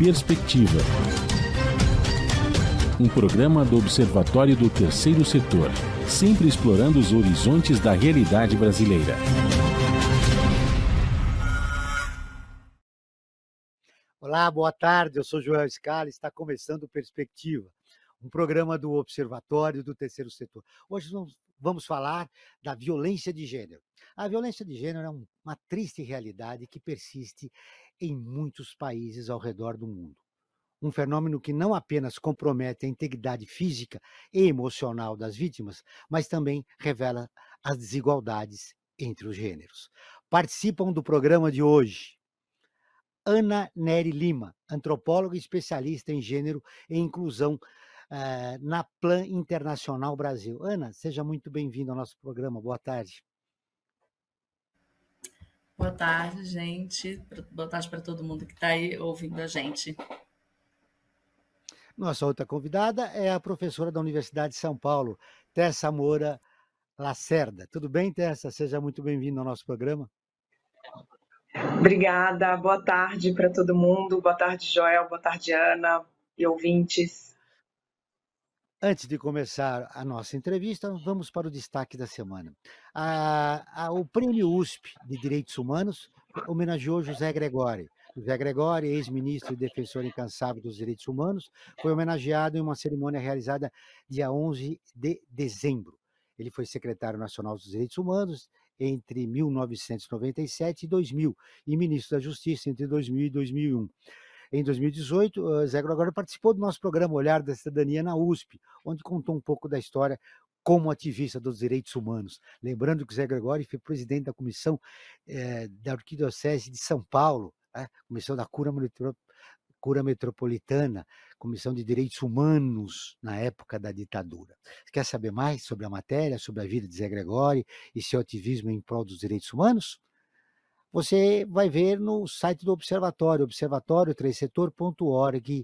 Perspectiva, um programa do Observatório do Terceiro Setor, sempre explorando os horizontes da realidade brasileira. Olá, boa tarde, eu sou Joel Scala e está começando Perspectiva, um programa do Observatório do Terceiro Setor. Hoje vamos falar da violência de gênero. A violência de gênero é uma triste realidade que persiste em muitos países ao redor do mundo. Um fenômeno que não apenas compromete a integridade física e emocional das vítimas, mas também revela as desigualdades entre os gêneros. Participam do programa de hoje Ana Nery Lima, antropóloga e especialista em gênero e inclusão na Plan Internacional Brasil. Ana, seja muito bem-vinda ao nosso programa. Boa tarde. Boa tarde, gente. Boa tarde para todo mundo que está aí ouvindo a gente. Nossa outra convidada é a professora da Universidade de São Paulo, Tessa Moura Lacerda. Tudo bem, Tessa? Seja muito bem-vinda ao nosso programa. Obrigada, boa tarde para todo mundo. Boa tarde, Joel, boa tarde, Ana e ouvintes. Antes de começar a nossa entrevista, vamos para o destaque da semana. O Prêmio USP de Direitos Humanos homenageou José Gregóri. José Gregóri, ex-ministro e defensor incansável dos direitos humanos, foi homenageado em uma cerimônia realizada dia 11 de dezembro. Ele foi secretário nacional dos direitos humanos entre 1997 e 2000 e ministro da Justiça entre 2000 e 2001. Em 2018, Zé Gregóri participou do nosso programa Olhar da Cidadania na USP, onde contou um pouco da história como ativista dos direitos humanos. Lembrando que Zé Gregóri foi presidente da comissão da Arquidiocese de São Paulo, comissão da Cura Metropolitana, Comissão de Direitos Humanos na época da ditadura. Você quer saber mais sobre a matéria, sobre a vida de Zé Gregóri e seu ativismo em prol dos direitos humanos? Você vai ver no site do Observatório, observatório3setor.org.br.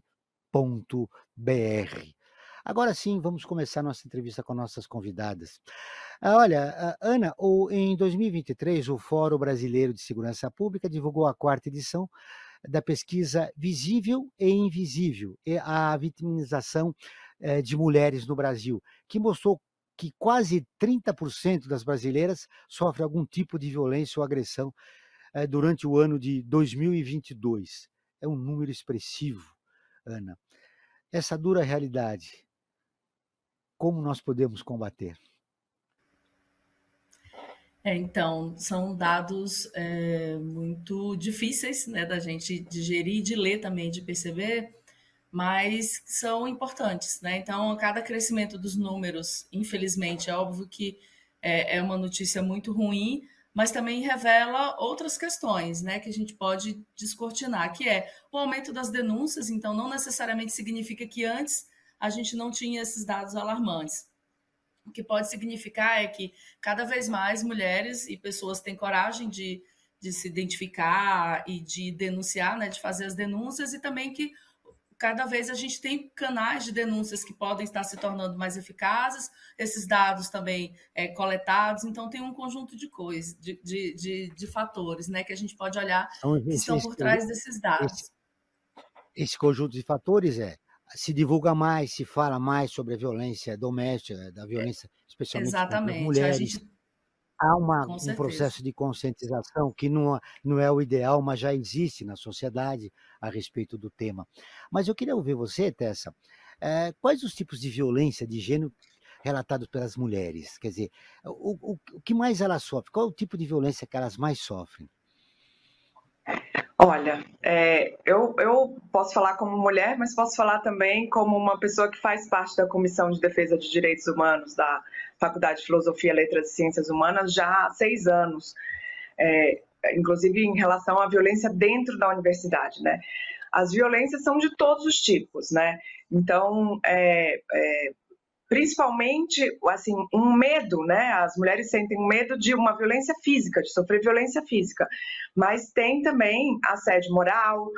Agora sim, vamos começar nossa entrevista com nossas convidadas. Olha, Ana, em 2023, o Fórum Brasileiro de Segurança Pública divulgou a 4ª edição da pesquisa Visível e Invisível, e a vitimização de mulheres no Brasil, que mostrou que quase 30% das brasileiras sofrem algum tipo de violência ou agressão durante o ano de 2022. É um número expressivo, Ana. Essa dura realidade, como nós podemos combater? Então, são dados muito difíceis, né, da gente digerir, de ler também, de perceber, mas são importantes, né? Então, a cada crescimento dos números, infelizmente, é óbvio que é uma notícia muito ruim, mas também revela outras questões, né, que a gente pode descortinar, que é o aumento das denúncias. Então, não necessariamente significa que antes a gente não tinha esses dados alarmantes. O que pode significar é que cada vez mais mulheres e pessoas têm coragem de se identificar e de denunciar, né, de fazer as denúncias, e também que cada vez a gente tem canais de denúncias que podem estar se tornando mais eficazes, esses dados também coletados. Então, tem um conjunto de coisas, de fatores, né, que a gente pode olhar que estão por trás desses dados. Esse conjunto de fatores se divulga mais, se fala mais sobre a violência doméstica, da violência especialmente contra as mulheres. Há um processo de conscientização que não é o ideal, mas já existe na sociedade a respeito do tema. Mas eu queria ouvir você, Tessa, quais os tipos de violência de gênero relatados pelas mulheres? Quer dizer, o que mais elas sofrem? Qual é o tipo de violência que elas mais sofrem? Olha, eu posso falar como mulher, mas posso falar também como uma pessoa que faz parte da Comissão de Defesa de Direitos Humanos da Faculdade de Filosofia, Letras e Ciências Humanas já há 6 anos, inclusive em relação à violência dentro da universidade, né? As violências são de todos os tipos, né? Então, principalmente, assim, um medo, né? As mulheres sentem medo de uma violência física, de sofrer violência física, mas tem também assédio moral,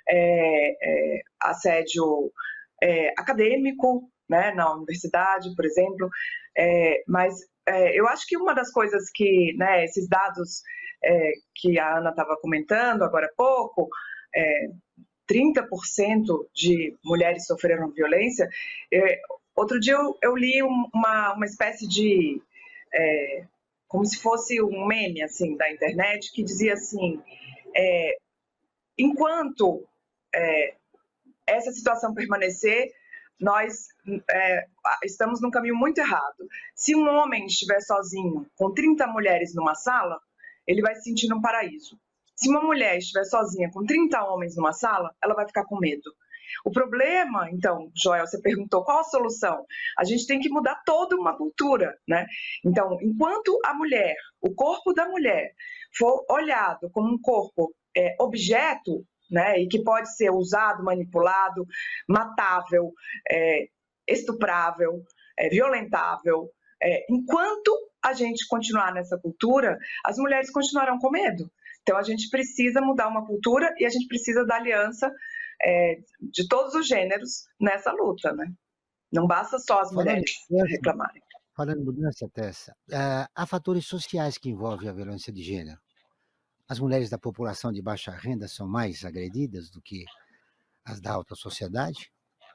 assédio acadêmico, né? Na universidade, por exemplo, mas eu acho que uma das coisas que, né, esses dados que a Ana estava comentando agora há pouco, 30% de mulheres sofreram violência. Outro dia eu li uma espécie de... como se fosse um meme assim, da internet, que dizia assim, enquanto essa situação permanecer, nós estamos num caminho muito errado. Se um homem estiver sozinho com 30 mulheres numa sala, ele vai se sentir num paraíso. Se uma mulher estiver sozinha com 30 homens numa sala, ela vai ficar com medo. O problema, então, Joel, você perguntou qual a solução? A gente tem que mudar toda uma cultura, né? Então, enquanto a mulher, o corpo da mulher, for olhado como um corpo objeto, né, e que pode ser usado, manipulado, matável, estuprável, violentável, enquanto a gente continuar nessa cultura, as mulheres continuarão com medo. Então, a gente precisa mudar uma cultura e a gente precisa da aliança de todos os gêneros nessa luta, né? Não basta só as mulheres reclamarem. Falando em mudança, Tessa, há fatores sociais que envolvem a violência de gênero. As mulheres da população de baixa renda são mais agredidas do que as da alta sociedade?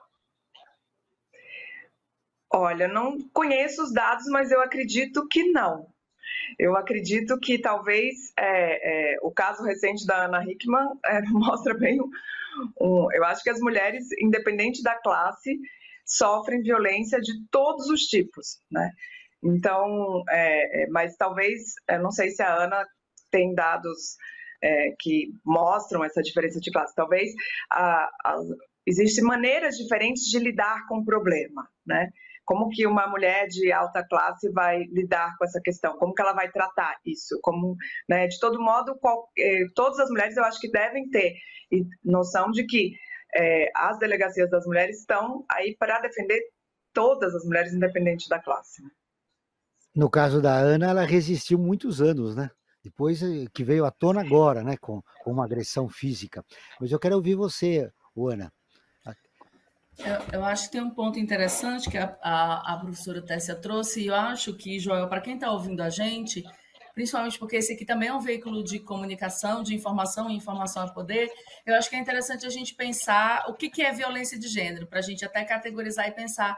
Olha, não conheço os dados, mas eu acredito que não. Eu acredito que talvez o caso recente da Ana Hickman mostra bem eu acho que as mulheres, independente da classe, sofrem violência de todos os tipos, né? Então, mas talvez, não sei se a Ana tem dados que mostram essa diferença de classe. Talvez existem maneiras diferentes de lidar com o problema, né? Como que uma mulher de alta classe vai lidar com essa questão? Como que ela vai tratar isso? Como, né, de todo modo, todas as mulheres eu acho que devem ter noção de que as delegacias das mulheres estão aí para defender todas as mulheres, independente da classe. No caso da Ana, ela resistiu muitos anos, né? Depois que veio à tona agora, né? Com uma agressão física. Mas eu quero ouvir você, Ana. Eu acho que tem um ponto interessante que a professora Tessia trouxe, e eu acho que, Joel, para quem está ouvindo a gente, principalmente porque esse aqui também é um veículo de comunicação, de informação, e informação é poder, eu acho que é interessante a gente pensar o que é violência de gênero, para a gente até categorizar e pensar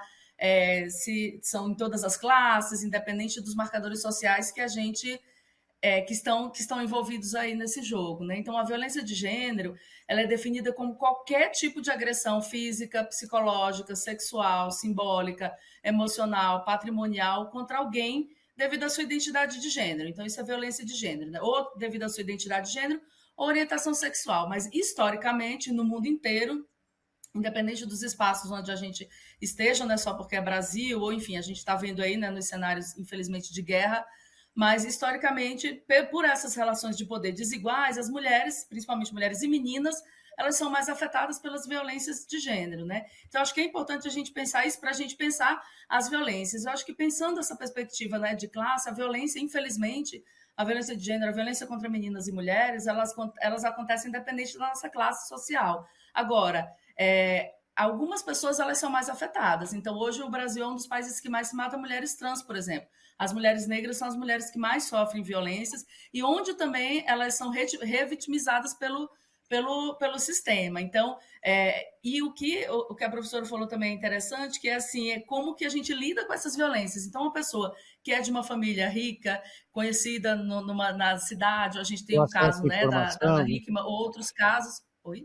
se são em todas as classes, independente dos marcadores sociais que a gente... que estão envolvidos aí nesse jogo, né? Então, a violência de gênero, ela é definida como qualquer tipo de agressão física, psicológica, sexual, simbólica, emocional, patrimonial contra alguém devido à sua identidade de gênero. Então, isso é violência de gênero, né? Ou devido à sua identidade de gênero ou orientação sexual. Mas, historicamente, no mundo inteiro, independente dos espaços onde a gente esteja, não é só porque é Brasil, ou enfim, a gente está vendo aí, né, nos cenários, infelizmente, de guerra, mas, historicamente, por essas relações de poder desiguais, as mulheres, principalmente mulheres e meninas, elas são mais afetadas pelas violências de gênero, né? Então, acho que é importante a gente pensar isso para a gente pensar as violências. Eu acho que, pensando essa perspectiva, né, de classe, a violência, infelizmente, a violência de gênero, a violência contra meninas e mulheres, elas acontecem independente da nossa classe social. Agora, algumas pessoas elas são mais afetadas. Então, hoje, o Brasil é um dos países que mais se mata mulheres trans, por exemplo. As mulheres negras são as mulheres que mais sofrem violências e onde também elas são revitimizadas pelo sistema. Então, e o que a professora falou também é interessante, que é assim, como que a gente lida com essas violências. Então, uma pessoa que é de uma família rica, conhecida na cidade, a gente tem o caso, né, da Ana Hickman, outros casos... Oi?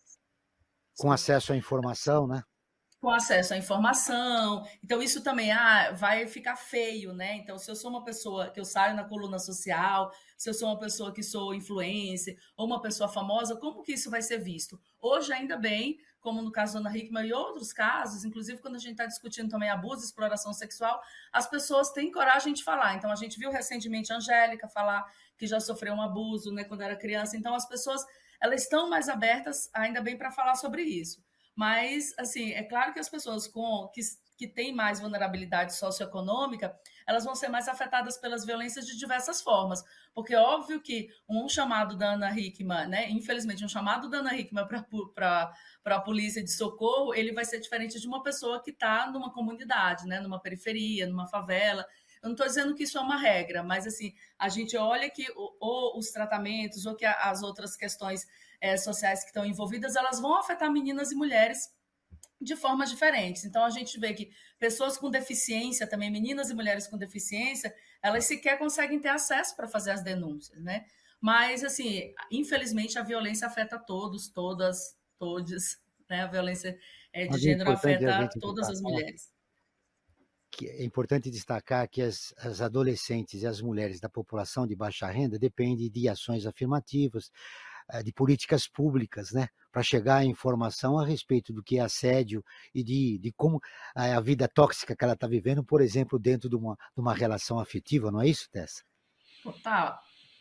Com acesso à informação, né? Com acesso à informação. Então, isso também vai ficar feio, né? Então, se eu sou uma pessoa que eu saio na coluna social, se eu sou uma pessoa que sou influencer, ou uma pessoa famosa, como que isso vai ser visto? Hoje, ainda bem, como no caso da Ana Hickman e outros casos, inclusive quando a gente está discutindo também abuso e exploração sexual, as pessoas têm coragem de falar. Então, a gente viu recentemente a Angélica falar que já sofreu um abuso, né, quando era criança. Então, as pessoas elas estão mais abertas, ainda bem, para falar sobre isso. Mas, assim, é claro que as pessoas que têm mais vulnerabilidade socioeconômica, elas vão ser mais afetadas pelas violências de diversas formas. Porque é óbvio que um chamado da Ana Hickman, né, infelizmente, um chamado da Ana Hickman para a polícia de socorro, ele vai ser diferente de uma pessoa que está numa comunidade, né, numa periferia, numa favela. Eu não estou dizendo que isso é uma regra, mas assim, a gente olha que ou os tratamentos ou que as outras questões sociais que estão envolvidas, elas vão afetar meninas e mulheres de formas diferentes. Então, a gente vê que pessoas com deficiência, também meninas e mulheres com deficiência, elas sequer conseguem ter acesso para fazer as denúncias, né? Mas, assim, infelizmente, a violência afeta todos, todas, todes, né? A violência de gênero afeta todas as mulheres. Que é importante destacar que as adolescentes e as mulheres da população de baixa renda dependem de ações afirmativas, de políticas públicas, né, para chegar à informação a respeito do que é assédio e de como a vida tóxica que ela está vivendo, por exemplo, dentro de uma relação afetiva, não é isso, Tessa? Total.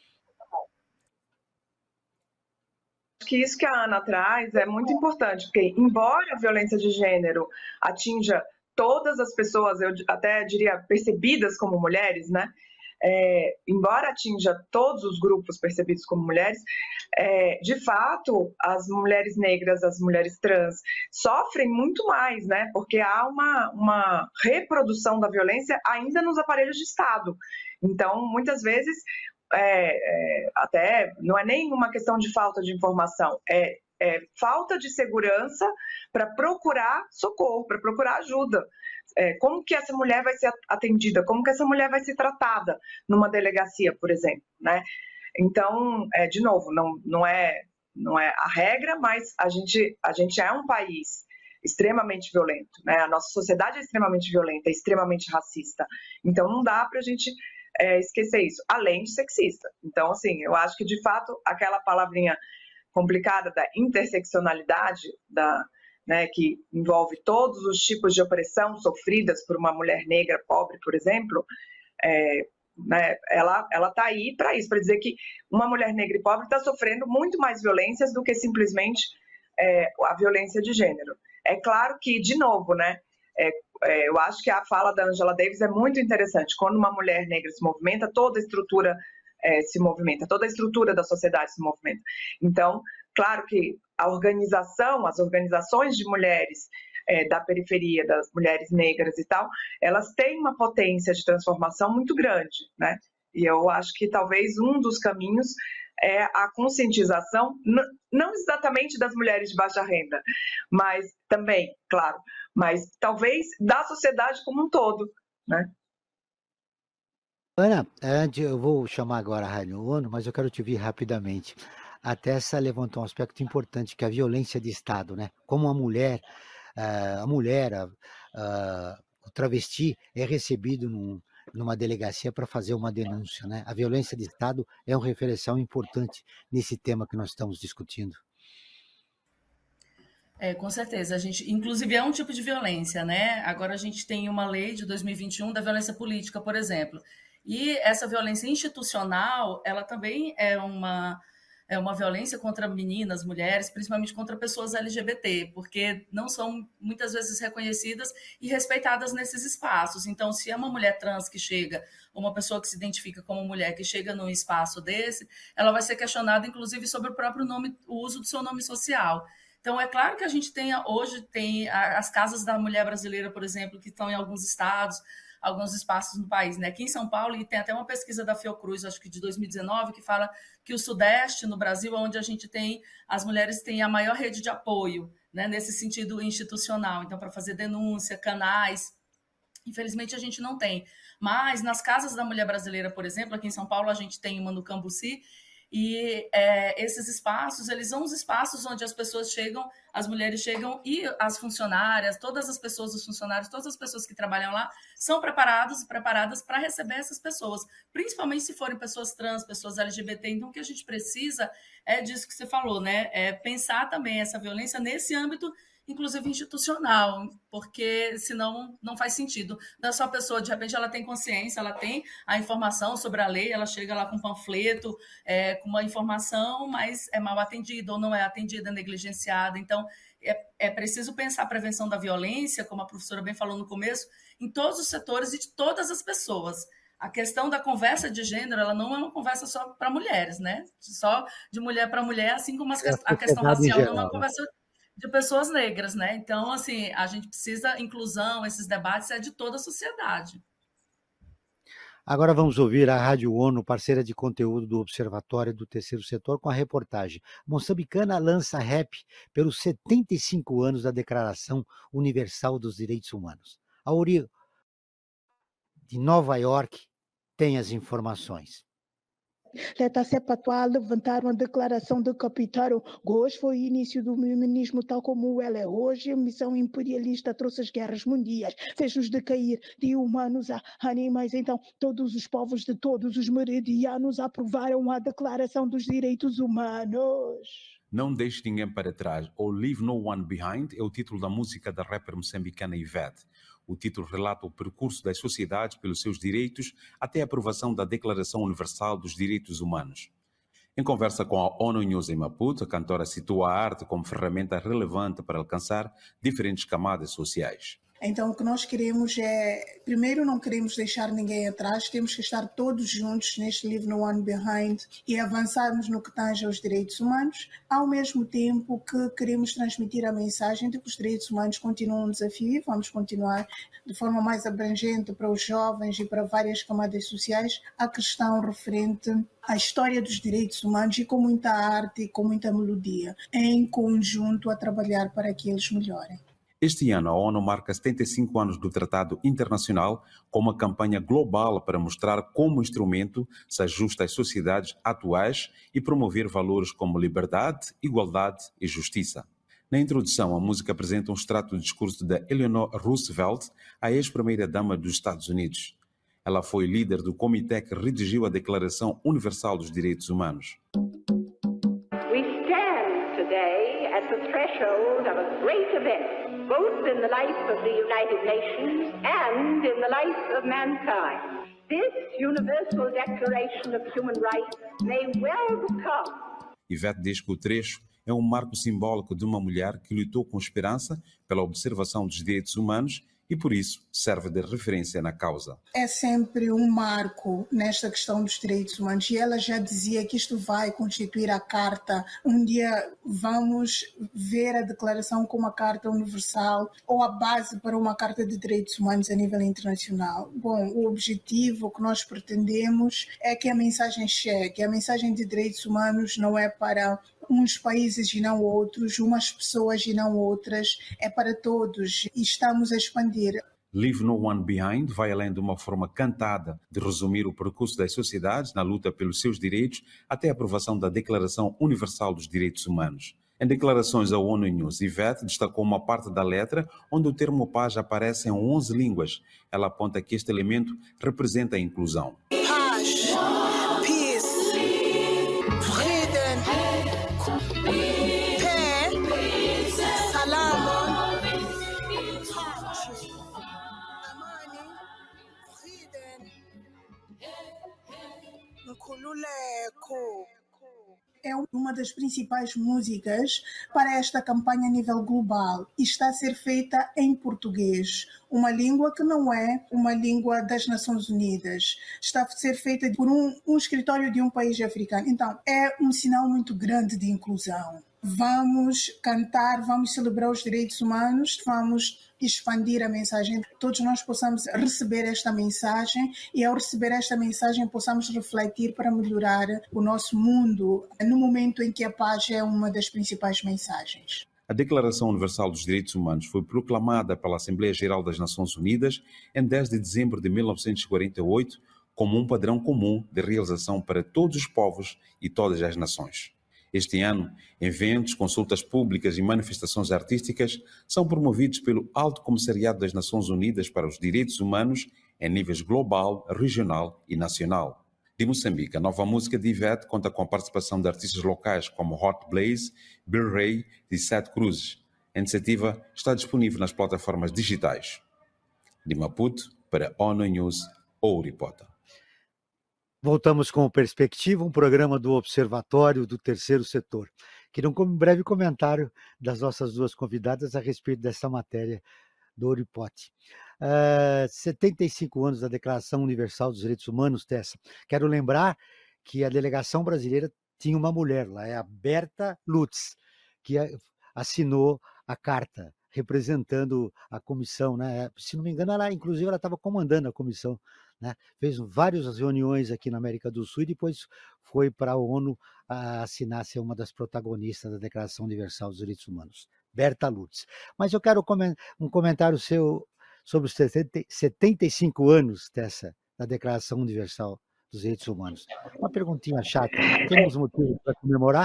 Acho que isso que a Ana traz é muito importante, porque embora a violência de gênero atinja todas as pessoas, eu até diria percebidas como mulheres, né? Embora atinja todos os grupos percebidos como mulheres, de fato, as mulheres negras, as mulheres trans, sofrem muito mais, né? Porque há uma reprodução da violência ainda nos aparelhos de Estado. Então, muitas vezes, até não é nem uma questão de falta de informação, é falta de segurança para procurar socorro, para procurar ajuda. Como que essa mulher vai ser atendida? Como que essa mulher vai ser tratada numa delegacia, por exemplo, né? Então, de novo, não é a regra, mas a gente é um país extremamente violento, né? A nossa sociedade é extremamente violenta, é extremamente racista. Então, não dá para a gente esquecer isso, além de sexista. Então, assim, eu acho que, de fato, aquela palavrinha complicada da interseccionalidade, né, que envolve todos os tipos de opressão sofridas por uma mulher negra pobre, por exemplo, né, ela está aí para isso, para dizer que uma mulher negra e pobre está sofrendo muito mais violências do que simplesmente a violência de gênero. É claro que, de novo, né, eu acho que a fala da Angela Davis é muito interessante. Quando uma mulher negra se movimenta, toda a estrutura se movimenta, toda a estrutura da sociedade se movimenta. Então, claro que as organizações de mulheres da periferia, das mulheres negras e tal, elas têm uma potência de transformação muito grande, né? E eu acho que talvez um dos caminhos é a conscientização, não exatamente das mulheres de baixa renda, mas também, claro, mas talvez da sociedade como um todo, né? Ana, eu vou chamar agora a Raíla Ono, mas eu quero te ouvir rapidamente. A Tessa levantou um aspecto importante, que é a violência de Estado, né? Como o travesti é recebido numa delegacia para fazer uma denúncia, né? A violência de Estado é um referencial importante nesse tema que nós estamos discutindo. Com certeza. Inclusive, é um tipo de violência, né? Agora a gente tem uma lei de 2021 da violência política, por exemplo. E essa violência institucional, ela também é uma violência contra meninas, mulheres, principalmente contra pessoas LGBT, porque não são muitas vezes reconhecidas e respeitadas nesses espaços. Então, se é uma mulher trans que chega, ou uma pessoa que se identifica como mulher que chega num espaço desse, ela vai ser questionada, inclusive, sobre o próprio nome, o uso do seu nome social. Então, é claro que a gente hoje tem as casas da mulher brasileira, por exemplo, que estão em alguns estados, alguns espaços no país, né? Aqui em São Paulo, e tem até uma pesquisa da Fiocruz, acho que de 2019, que fala que o Sudeste, no Brasil, é onde a gente tem, as mulheres têm a maior rede de apoio, né? Nesse sentido institucional. Então, para fazer denúncia, canais, infelizmente a gente não tem. Mas nas casas da mulher brasileira, por exemplo, aqui em São Paulo, a gente tem uma no Cambuci, e esses espaços, eles são os espaços onde as pessoas chegam, as mulheres chegam e as funcionárias, todas as pessoas, os funcionários, todas as pessoas que trabalham lá são preparadas para receber essas pessoas, principalmente se forem pessoas trans, pessoas LGBT. Então, o que a gente precisa é disso que você falou, né? É pensar também essa violência nesse âmbito, inclusive institucional, porque senão não faz sentido. Não é só a pessoa, de repente ela tem consciência, ela tem a informação sobre a lei, ela chega lá com um panfleto, com uma informação, mas é mal atendida ou não é atendida, é negligenciada. Então, é preciso pensar a prevenção da violência, como a professora bem falou no começo, em todos os setores e de todas as pessoas. A questão da conversa de gênero, ela não é uma conversa só para mulheres, né? Só de mulher para mulher, assim como a questão racial não é uma conversa de pessoas negras, né? Então, assim, a gente precisa inclusão, esses debates é de toda a sociedade. Agora vamos ouvir a Rádio ONU, parceira de conteúdo do Observatório do Terceiro Setor, com a reportagem. Moçambicana lança rap pelos 75 anos da Declaração Universal dos Direitos Humanos. A Uri, de Nova York, tem as informações. Leta-se patuá levantaram a declaração de Capitão. Hoje foi o início do feminismo tal como ela é hoje. A missão imperialista trouxe as guerras mundiais, fez-nos decair de humanos a animais. Então, todos os povos de todos os meridianos aprovaram a Declaração dos Direitos Humanos. Não Deixe Ninguém para Trás, ou Leave No One Behind, é o título da música da rapper moçambicana Ivete. O título relata o percurso das sociedades pelos seus direitos até a aprovação da Declaração Universal dos Direitos Humanos. Em conversa com a ONU News em Maputo, a cantora situa a arte como ferramenta relevante para alcançar diferentes camadas sociais. Então, o que nós queremos é, primeiro, não queremos deixar ninguém atrás, temos que estar todos juntos neste Leave No One Behind e avançarmos no que tange aos direitos humanos, ao mesmo tempo que queremos transmitir a mensagem de que os direitos humanos continuam um desafio e vamos continuar de forma mais abrangente para os jovens e para várias camadas sociais a questão referente à história dos direitos humanos e com muita arte e com muita melodia, em conjunto a trabalhar para que eles melhorem. Este ano, a ONU marca 75 anos do Tratado Internacional com uma campanha global para mostrar como o instrumento se ajusta às sociedades atuais e promover valores como liberdade, igualdade e justiça. Na introdução, a música apresenta um extrato do discurso de Eleanor Roosevelt, a ex-primeira-dama dos Estados Unidos. Ela foi líder do comitê que redigiu a Declaração Universal dos Direitos Humanos. We stand today at the threshold of a great event. Both in the life of the United Nations and in the life of mankind. This Universal Declaration of Human Rights may well become. Ivete diz que o trecho é um marco simbólico de uma mulher que lutou com esperança pela observação dos direitos humanos e, por isso, serve de referência na causa. É sempre um marco nesta questão dos direitos humanos e ela já dizia que isto vai constituir a carta. Um dia vamos ver a declaração como a carta universal ou a base para uma carta de direitos humanos a nível internacional. Bom, o objetivo que nós pretendemos é que a mensagem chegue. A mensagem de direitos humanos não é para uns países e não outros, umas pessoas e não outras, é para todos e estamos a expandir. Leave No One Behind vai além de uma forma cantada de resumir o percurso das sociedades na luta pelos seus direitos até a aprovação da Declaração Universal dos Direitos Humanos. Em declarações à ONU News, Ivete destacou uma parte da letra onde o termo paz aparece em 11 línguas. Ela aponta que este elemento representa a inclusão. Paz, peace, freedom, pé, salama, amani, freedom, nkululeko. É uma das principais músicas para esta campanha a nível global e está a ser feita em português, uma língua que não é uma língua das Nações Unidas. Está a ser feita por um escritório de um país africano. Então, é um sinal muito grande de inclusão. Vamos cantar, vamos celebrar os direitos humanos, vamos expandir a mensagem. Todos nós possamos receber esta mensagem e ao receber esta mensagem possamos refletir para melhorar o nosso mundo no momento em que a paz é uma das principais mensagens. A Declaração Universal dos Direitos Humanos foi proclamada pela Assembleia Geral das Nações Unidas em 10 de dezembro de 1948 como um padrão comum de realização para todos os povos e todas as nações. Este ano, eventos, consultas públicas e manifestações artísticas são promovidos pelo Alto Comissariado das Nações Unidas para os Direitos Humanos em níveis global, regional e nacional. De Moçambique, a nova música de Ivete conta com a participação de artistas locais como Hot Blaze, Bill Ray e Sete Cruzes. A iniciativa está disponível nas plataformas digitais. De Maputo, para ONU News, Ouripota. Voltamos com o Perspectiva, um programa do Observatório do Terceiro Setor. Queria um breve comentário das nossas duas convidadas a respeito dessa matéria do Ouripote. 75 anos da Declaração Universal dos Direitos Humanos, Tessa. Quero lembrar que a delegação brasileira tinha uma mulher lá, é a Berta Lutz, que assinou a carta representando a comissão, né? Se não me engano, ela estava comandando a comissão né? Fez várias reuniões aqui na América do Sul e depois foi para a ONU assinar, ser uma das protagonistas da Declaração Universal dos Direitos Humanos, Berta Lutz. Mas eu quero um comentário seu sobre os 75 anos da Declaração Universal dos Direitos Humanos. Uma perguntinha chata. Temos motivo para comemorar?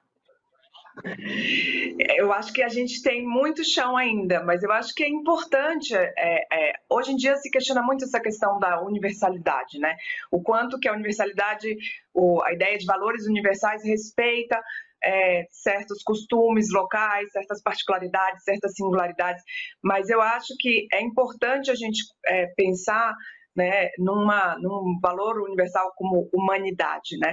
Eu acho que a gente tem muito chão ainda, mas eu acho que é importante. Hoje em dia se questiona muito essa questão da universalidade, né? O quanto que a universalidade, a ideia de valores universais respeita certos costumes locais, certas particularidades, certas singularidades, mas eu acho que é importante a gente pensar, né, num valor universal como humanidade, né?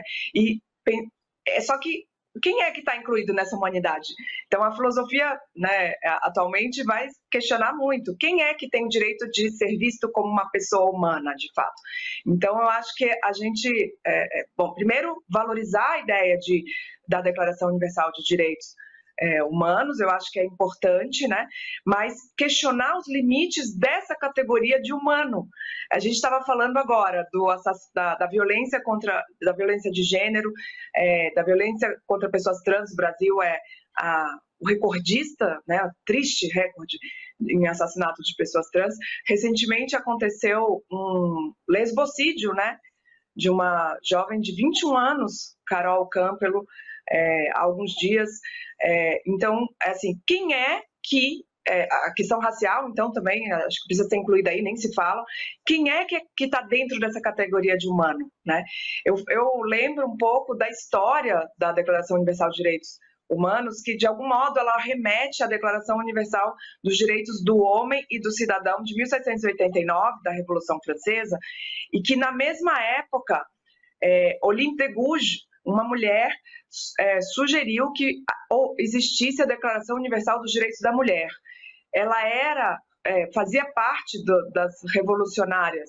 Só que quem é que está incluído nessa humanidade? Então, a filosofia, né, atualmente vai questionar muito quem é que tem o direito de ser visto como uma pessoa humana, de fato. Então, eu acho que a gente, primeiro, valorizar a ideia da Declaração Universal de Direitos Humanos, eu acho que é importante, né? Mas questionar os limites dessa categoria de humano. A gente estava falando agora da violência da violência de gênero, da violência contra pessoas trans. O Brasil é o recordista, né? O triste recorde em assassinato de pessoas trans. Recentemente aconteceu um lesbocídio, né? De uma jovem de 21 anos, Carol Campelo, há alguns dias. Então, assim, quem é que... a questão racial, então, também, acho que precisa ser incluída aí, nem se fala. Quem é que está dentro dessa categoria de humano, né? Eu lembro um pouco da história da Declaração Universal de Direitos Humanos, que, de algum modo, ela remete à Declaração Universal dos Direitos do Homem e do Cidadão de 1789, da Revolução Francesa, e que, na mesma época, Olympe de Gouges, uma mulher, sugeriu que existisse a Declaração Universal dos Direitos da Mulher. Ela fazia parte das revolucionárias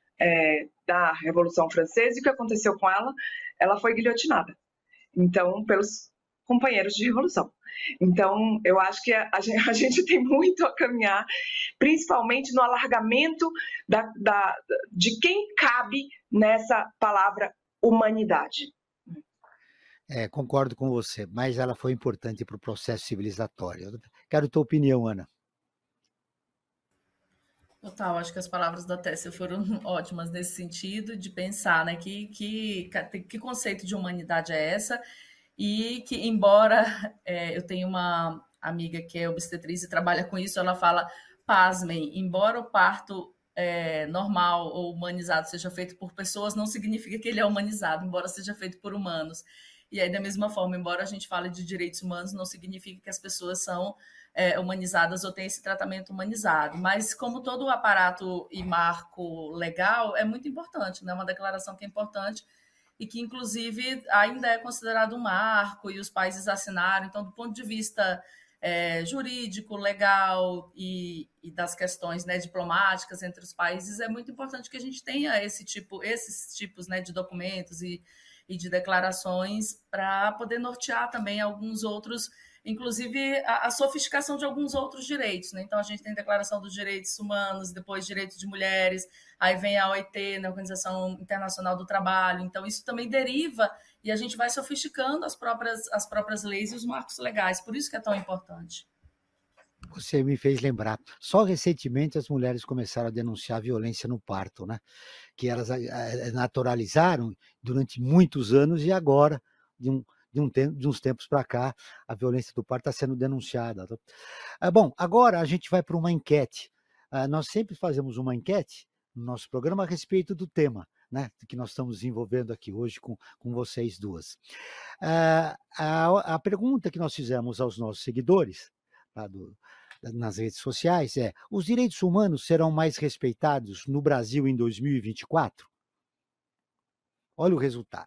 da Revolução Francesa, e o que aconteceu com ela? Ela foi guilhotinada, então, pelos companheiros de revolução. Então, eu acho que a gente tem muito a caminhar, principalmente no alargamento de quem cabe nessa palavra humanidade. Concordo com você, mas ela foi importante para o processo civilizatório. Quero tua opinião, Ana. Total, acho que as palavras da Tessia foram ótimas nesse sentido, de pensar, né, que conceito de humanidade é essa, e que, embora eu tenha uma amiga que é obstetriz e trabalha com isso, ela fala, pasmem, embora o parto normal ou humanizado seja feito por pessoas, não significa que ele é humanizado, embora seja feito por humanos. E aí, da mesma forma, embora a gente fale de direitos humanos, não significa que as pessoas são humanizadas ou têm esse tratamento humanizado. Mas, como todo o aparato e marco legal, é muito importante, né? Uma declaração que é importante e que, inclusive, ainda é considerado um marco, e os países assinaram. Então, do ponto de vista jurídico, legal e das questões, né, diplomáticas entre os países, é muito importante que a gente tenha esses tipos, né, de documentos e de declarações para poder nortear também alguns outros, inclusive a sofisticação de alguns outros direitos, né? Então, a gente tem a Declaração dos Direitos Humanos, depois Direitos de Mulheres, aí vem a OIT, né, Organização Internacional do Trabalho. Então, isso também deriva e a gente vai sofisticando as próprias leis e os marcos legais. Por isso que é tão importante. Você me fez lembrar. Só recentemente as mulheres começaram a denunciar a violência no parto, né? Que elas naturalizaram durante muitos anos e agora, de uns tempos para cá, a violência do parto está sendo denunciada. Bom, agora a gente vai para uma enquete. Nós sempre fazemos uma enquete no nosso programa a respeito do tema, né, que nós estamos desenvolvendo aqui hoje com vocês duas. A pergunta que nós fizemos aos nossos seguidores, tá, nas redes sociais, os direitos humanos serão mais respeitados no Brasil em 2024? Olha o resultado.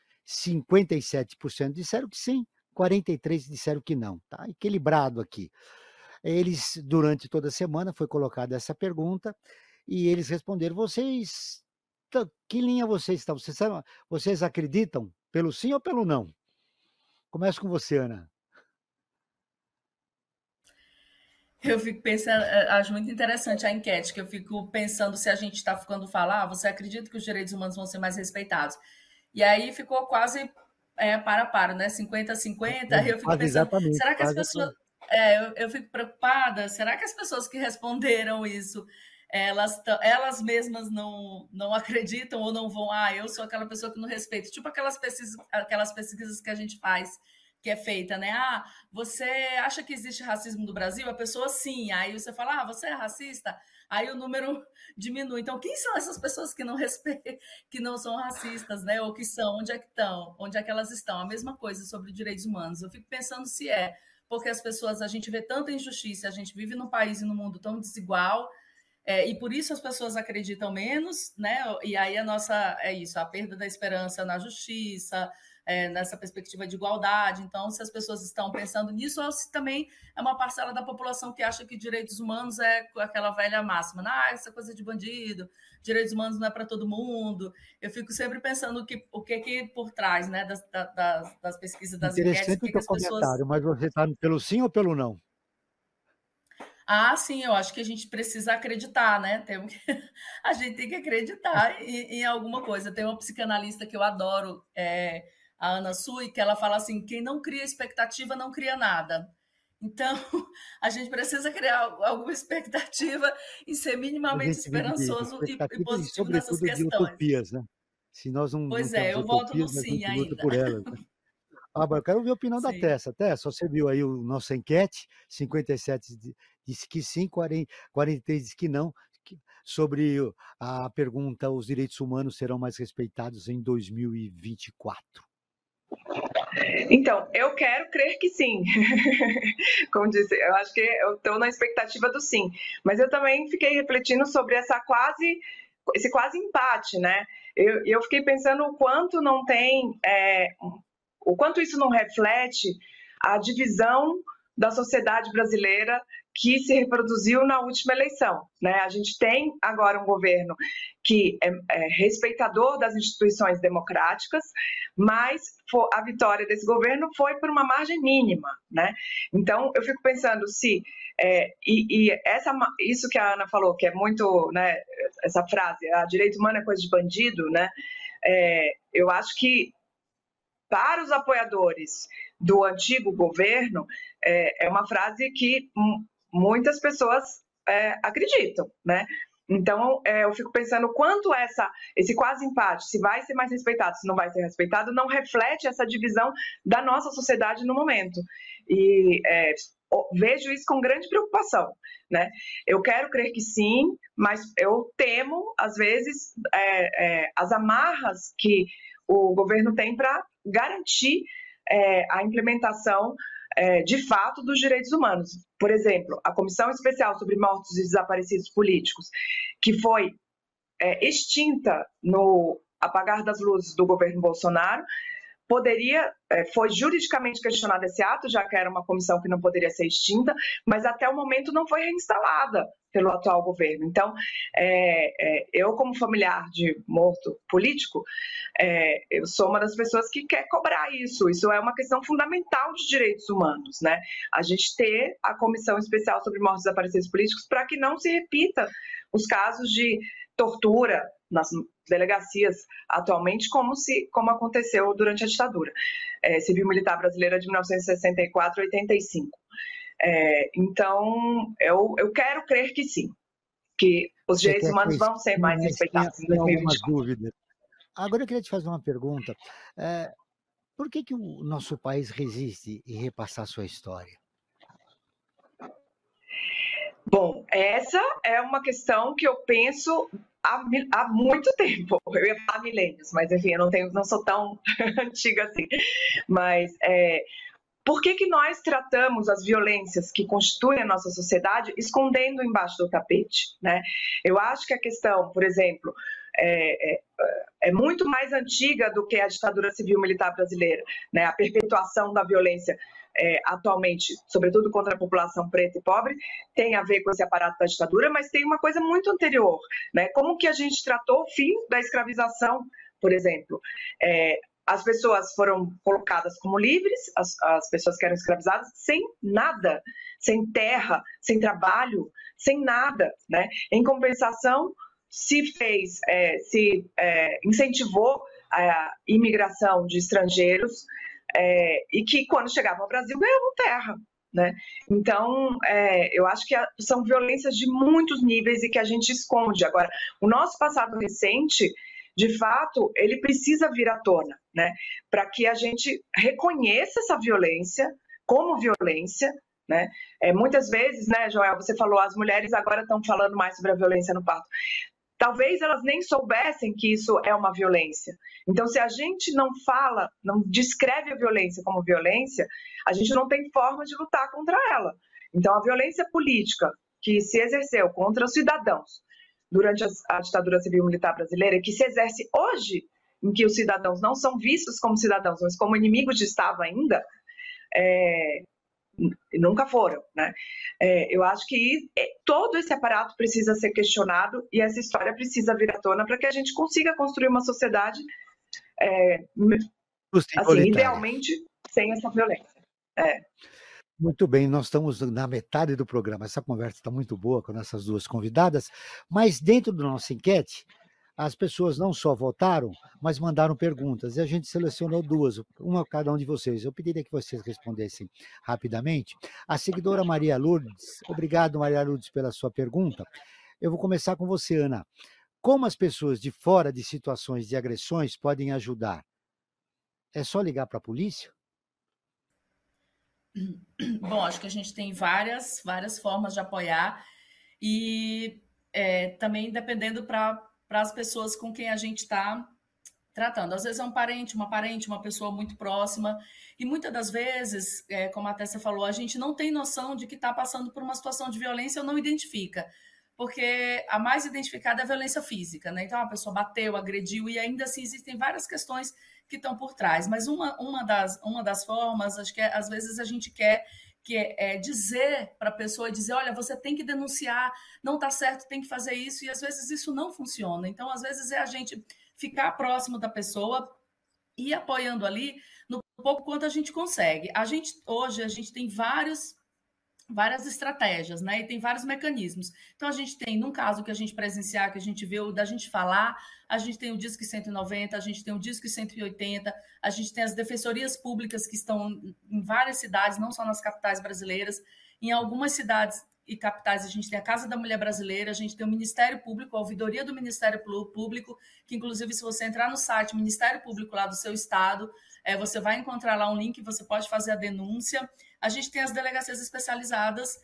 57% disseram que sim, 43% disseram que não. Tá equilibrado aqui. Eles, durante toda a semana, foi colocada essa pergunta e eles responderam, que linha vocês estão? Vocês acreditam pelo sim ou pelo não? Começo com você, Ana. Eu fico pensando, acho muito interessante a enquete, que eu fico pensando se a gente está ficando falar, você acredita que os direitos humanos vão ser mais respeitados? E aí ficou quase para, né? 50-50. Aí eu fico pensando, será que as pessoas. Eu fico preocupada, será que as pessoas que responderam isso, elas mesmas não acreditam ou não vão, eu sou aquela pessoa que não respeito? Tipo aquelas pesquisas que a gente faz, que é feita, né? Você acha que existe racismo no Brasil? A pessoa sim. Aí você fala, você é racista? Aí o número diminui. Então, quem são essas pessoas que não respeitam, que não são racistas, né? Ou que são? Onde é que estão? Onde é que elas estão? A mesma coisa sobre direitos humanos. Eu fico pensando se porque as pessoas, a gente vê tanta injustiça, a gente vive num país e num mundo tão desigual, e por isso as pessoas acreditam menos, né? E aí a perda da esperança na justiça, nessa perspectiva de igualdade. Então, se as pessoas estão pensando nisso, ou se também é uma parcela da população que acha que direitos humanos é aquela velha máxima, essa coisa de bandido, direitos humanos não é para todo mundo. Eu fico sempre pensando o que por trás, né, das pesquisas, das enquetes. Interessante o teu comentário, mas você está pelo sim ou pelo não? Sim, eu acho que a gente precisa acreditar, né? A gente tem que acreditar em alguma coisa. Tem uma psicanalista que eu adoro, a Ana Sui, que ela fala assim, quem não cria expectativa não cria nada. Então, a gente precisa criar alguma expectativa e ser minimamente esperançoso e positivo nessas questões. De utopias, né? Se nós não pois não eu voto no sim ainda. Por elas, né? Eu quero ver a opinião da Tessa. Tessa, você viu aí a nossa enquete, 57 disse que sim, 43 disse que não, sobre a pergunta, os direitos humanos serão mais respeitados em 2024? Então, eu quero crer que sim. Como disse, eu acho que eu estou na expectativa do sim. Mas eu também fiquei refletindo sobre esse quase empate, né? Eu fiquei pensando o quanto não tem, o quanto isso não reflete a divisão da sociedade brasileira que se reproduziu na última eleição, né? A gente tem agora um governo que é respeitador das instituições democráticas, mas a vitória desse governo foi por uma margem mínima, né? Então, eu fico pensando se... isso que a Ana falou, que é muito, né, essa frase, direito humano é coisa de bandido, né? Eu acho que para os apoiadores do antigo governo, é uma frase que muitas pessoas acreditam, né? Então, eu fico pensando quanto esse quase empate, se vai ser mais respeitado, se não vai ser respeitado, não reflete essa divisão da nossa sociedade no momento. E vejo isso com grande preocupação, né? Eu quero crer que sim, mas eu temo, às vezes, as amarras que o governo tem para garantir a implementação de fato dos direitos humanos. Por exemplo, a Comissão Especial sobre Mortos e Desaparecidos Políticos, que foi extinta no apagar das luzes do governo Bolsonaro, foi juridicamente questionado esse ato, já que era uma comissão que não poderia ser extinta, mas até o momento não foi reinstalada pelo atual governo. Então, eu como familiar de morto político, eu sou uma das pessoas que quer cobrar isso. Isso é uma questão fundamental de direitos humanos, né? A gente ter a Comissão Especial sobre Mortos e Desaparecidos Políticos para que não se repita os casos de tortura nas delegacias atualmente, como aconteceu durante a ditadura civil-militar brasileira de 1964 a 85. Então, eu quero crer que sim, que os direitos humanos vão ser mais respeitados em 2024. Dúvidas. Agora eu queria te fazer uma pergunta. Por que o nosso país resiste em repassar sua história? Bom, essa é uma questão que eu penso há muito tempo. Eu ia falar milênios, mas enfim, eu não sou tão antiga assim. Mas por que nós tratamos as violências que constituem a nossa sociedade escondendo embaixo do tapete, né? Eu acho que a questão, por exemplo, é muito mais antiga do que a ditadura civil-militar brasileira, né? A perpetuação da violência atualmente, sobretudo contra a população preta e pobre, tem a ver com esse aparato da ditadura, mas tem uma coisa muito anterior, né? Como que a gente tratou o fim da escravização, por exemplo. as pessoas foram colocadas como livres, as pessoas que eram escravizadas, sem nada, sem terra, sem trabalho, sem nada, né? Em compensação, se incentivou a imigração de estrangeiros e que, quando chegavam ao Brasil, ganhavam terra, né? Então, eu acho que são violências de muitos níveis e que a gente esconde. Agora, o nosso passado recente, de fato, ele precisa vir à tona, né? Para que a gente reconheça essa violência como violência, né? Muitas vezes, né, Joel, você falou, as mulheres agora estão falando mais sobre a violência no parto. Talvez elas nem soubessem que isso é uma violência. Então, se a gente não fala, não descreve a violência como violência, a gente não tem forma de lutar contra ela. Então, a violência política que se exerceu contra os cidadãos durante a ditadura civil-militar brasileira e que se exerce hoje, em que os cidadãos não são vistos como cidadãos, mas como inimigos de Estado ainda, nunca foram, né? Eu acho que todo esse aparato precisa ser questionado e essa história precisa vir à tona para que a gente consiga construir uma sociedade, assim, idealmente, sem essa violência. Muito bem, nós estamos na metade do programa. Essa conversa está muito boa com essas duas convidadas, mas dentro da nossa enquete, as pessoas não só votaram, mas mandaram perguntas, e a gente selecionou duas, uma a cada um de vocês. Eu pediria que vocês respondessem rapidamente. A seguidora Maria Lourdes, obrigado, Maria Lourdes, pela sua pergunta. Eu vou começar com você, Ana. Como as pessoas de fora de situações de agressões podem ajudar? É só ligar para a polícia? Bom, acho que a gente tem várias formas de apoiar e também dependendo para as pessoas com quem a gente está tratando. Às vezes é um parente, uma pessoa muito próxima e muitas das vezes, como a Tessa falou, a gente não tem noção de que está passando por uma situação de violência ou não identifica, porque a mais identificada é a violência física, né? Então a pessoa bateu, agrediu e ainda assim existem várias questões que estão por trás, mas uma das formas, acho que às vezes a gente quer dizer para a pessoa, dizer, olha, você tem que denunciar, não está certo, tem que fazer isso, e às vezes isso não funciona. Então, às vezes é a gente ficar próximo da pessoa e apoiando ali no pouco quanto a gente consegue. Hoje a gente tem várias estratégias, né? E tem vários mecanismos. Então, a gente tem, num caso que a gente presenciar, que a gente vê, da gente falar, a gente tem o Disque 190, a gente tem o Disque 180, a gente tem as defensorias públicas que estão em várias cidades, não só nas capitais brasileiras. Em algumas cidades e capitais, a gente tem a Casa da Mulher Brasileira, a gente tem o Ministério Público, a ouvidoria do Ministério Público, que, inclusive, se você entrar no site Ministério Público lá do seu estado, você vai encontrar lá um link, você pode fazer a denúncia. A gente tem as delegacias especializadas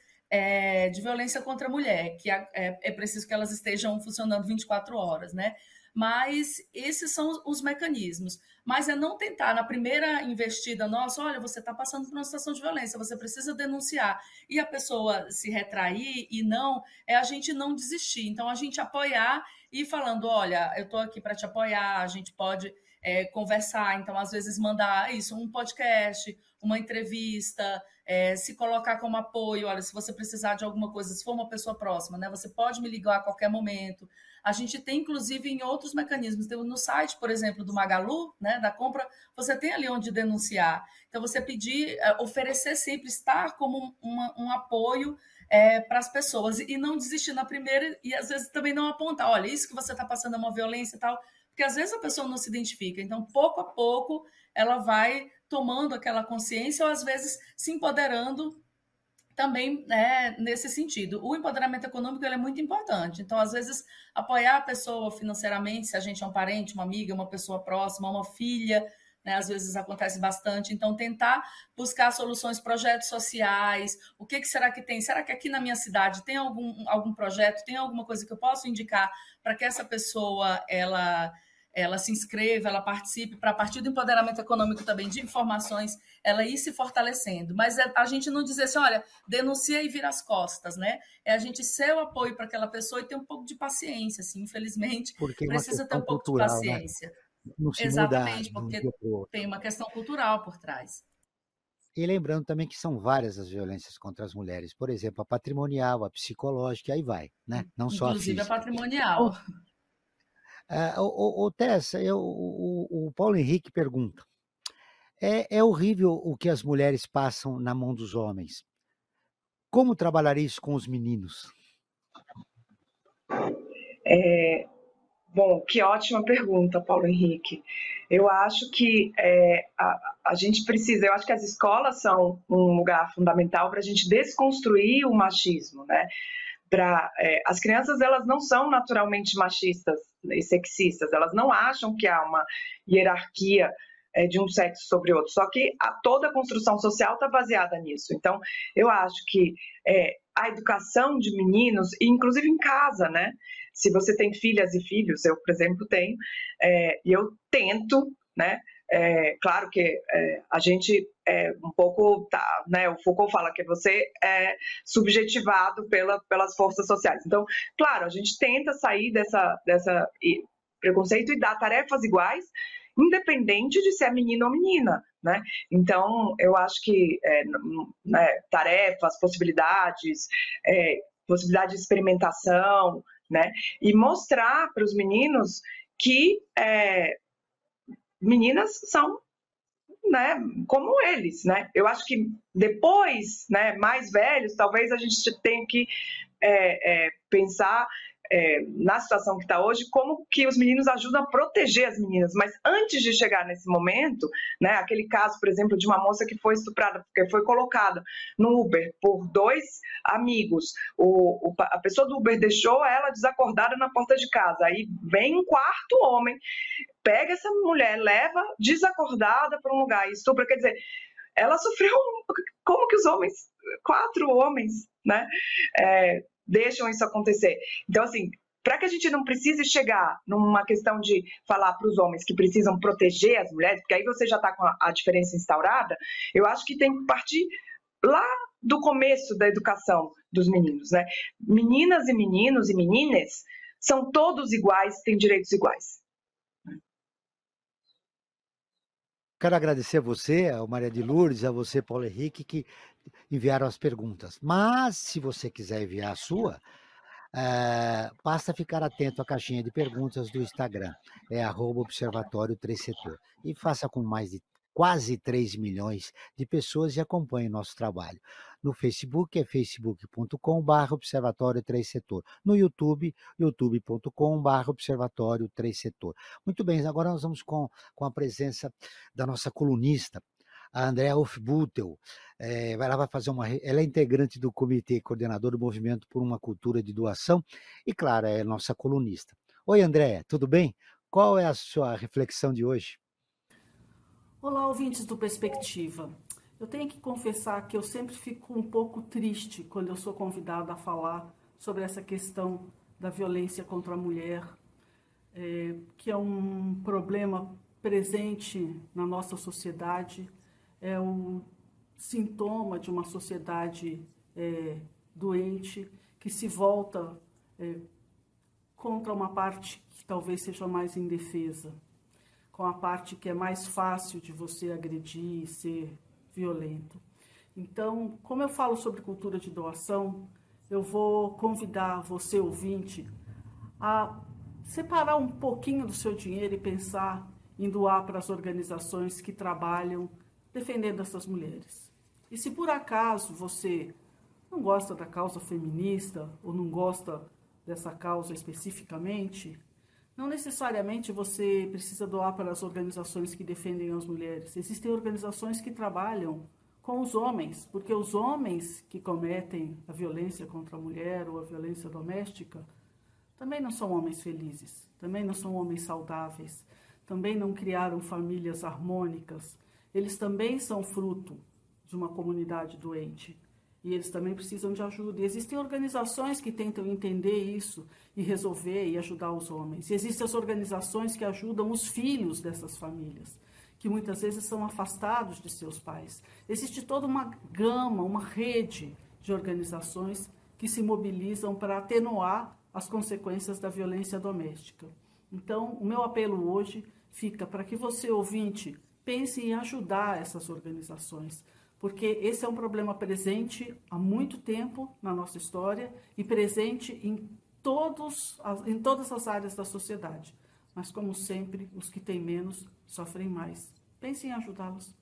de violência contra a mulher, que é preciso que elas estejam funcionando 24 horas, né? Mas esses são os mecanismos. Mas é não tentar, na primeira investida nossa, olha, você está passando por uma situação de violência, você precisa denunciar. E a pessoa se retrair e a gente não desistir. Então, a gente apoiar e ir falando, olha, eu estou aqui para te apoiar, a gente pode conversar, então, às vezes, mandar um podcast, uma entrevista, se colocar como apoio, olha, se você precisar de alguma coisa, se for uma pessoa próxima, né, você pode me ligar a qualquer momento. A gente tem, inclusive, em outros mecanismos. Então, no site, por exemplo, do Magalu, né, da compra, você tem ali onde denunciar. Então, você pedir, oferecer sempre, estar como um apoio para as pessoas e não desistir na primeira e, às vezes, também não apontar, olha, isso que você está passando é uma violência e tal, porque, às vezes, a pessoa não se identifica. Então, pouco a pouco, ela vai tomando aquela consciência ou, às vezes, se empoderando também nesse sentido. O empoderamento econômico ele é muito importante. Então, às vezes, apoiar a pessoa financeiramente, se a gente é um parente, uma amiga, uma pessoa próxima, uma filha, né, às vezes acontece bastante. Então, tentar buscar soluções, projetos sociais. O que será que tem? Será que aqui na minha cidade tem algum projeto, tem alguma coisa que eu posso indicar para que essa pessoa ela se inscreva, ela participe, para a partir do empoderamento econômico também, de informações, ela ir se fortalecendo. Mas a gente não dizer assim, olha, denuncia e vira as costas, né? É a gente ser o apoio para aquela pessoa e ter um pouco de paciência, assim, infelizmente, porque precisa ter um pouco cultural, de paciência. Né? Exatamente, porque tem uma questão cultural por trás. E lembrando também que são várias as violências contra as mulheres, por exemplo, a patrimonial, a psicológica, aí vai, né? Não só a física. Inclusive a patrimonial. Tessa, o Paulo Henrique pergunta, é horrível o que as mulheres passam na mão dos homens. Como trabalhar isso com os meninos? Bom, que ótima pergunta, Paulo Henrique. Eu acho que a gente precisa, eu acho que as escolas são um lugar fundamental para a gente desconstruir o machismo, né? As crianças, elas não são naturalmente machistas e sexistas, elas não acham que há uma hierarquia de um sexo sobre outro, só que toda a construção social está baseada nisso. Então, eu acho que a educação de meninos, inclusive em casa, né? Se você tem filhas e filhos, eu, por exemplo, tenho, e eu tento, né? Claro que a gente um pouco, né? O Foucault fala que você é subjetivado pelas forças sociais. Então, claro, a gente tenta sair dessa preconceito e dar tarefas iguais, independente de ser menino ou menina, né? Então, eu acho que tarefas, possibilidade de experimentação, né? E mostrar para os meninos que meninas são, né, como eles, né? Eu acho que depois, né, mais velhos, talvez a gente tenha que pensar na situação que está hoje, como que os meninos ajudam a proteger as meninas. Mas antes de chegar nesse momento, né, aquele caso, por exemplo, de uma moça que foi estuprada, porque foi colocada no Uber por 2 amigos. A pessoa do Uber deixou ela desacordada na porta de casa. Aí vem um quarto homem, pega essa mulher, leva desacordada para um lugar e estupra. Quer dizer, ela sofreu... Como que os homens, 4 homens, né, deixam isso acontecer? Então, assim, para que a gente não precise chegar numa questão de falar para os homens que precisam proteger as mulheres, porque aí você já está com a diferença instaurada, eu acho que tem que partir lá do começo da educação dos meninos, né? Meninas e meninos e meninas são todos iguais, têm direitos iguais. Quero agradecer a você, a Maria de Lourdes, a você, Paulo Henrique, que enviaram as perguntas. Mas, se você quiser enviar a sua, basta ficar atento à caixinha de perguntas do Instagram, @Observatório 3 Setor. E faça com mais de quase 3 milhões de pessoas e acompanhe o nosso trabalho. No Facebook é facebook.com/Observatório 3 Setor. No YouTube, youtube.com/Observatório 3 Setor. Muito bem, agora nós vamos com a presença da nossa colunista, a Andréa Hofbüttel. Ela vai fazer ela é integrante do comitê coordenador do Movimento por uma Cultura de Doação e, claro, é nossa colunista. Oi, Andréa, tudo bem? Qual é a sua reflexão de hoje? Olá, ouvintes do Perspectiva. Eu tenho que confessar que eu sempre fico um pouco triste quando eu sou convidada a falar sobre essa questão da violência contra a mulher, que é um problema presente na nossa sociedade, é um sintoma de uma sociedade doente, que se volta contra uma parte que talvez seja mais indefesa, com a parte que é mais fácil de você agredir e ser violento. Então, como eu falo sobre cultura de doação, eu vou convidar você, ouvinte, a separar um pouquinho do seu dinheiro e pensar em doar para as organizações que trabalham defendendo essas mulheres. E se por acaso você não gosta da causa feminista ou não gosta dessa causa especificamente, não necessariamente você precisa doar para as organizações que defendem as mulheres. Existem organizações que trabalham com os homens, porque os homens que cometem a violência contra a mulher ou a violência doméstica também não são homens felizes, também não são homens saudáveis, também não criaram famílias harmônicas. Eles também são fruto de uma comunidade doente. E eles também precisam de ajuda. E existem organizações que tentam entender isso e resolver e ajudar os homens. E existem as organizações que ajudam os filhos dessas famílias, que muitas vezes são afastados de seus pais. Existe toda uma gama, uma rede de organizações que se mobilizam para atenuar as consequências da violência doméstica. Então, o meu apelo hoje fica para que você, ouvinte, pense em ajudar essas organizações, porque esse é um problema presente há muito tempo na nossa história e presente em todas as áreas da sociedade. mas, como sempre, os que têm menos sofrem mais. Pense em ajudá-los.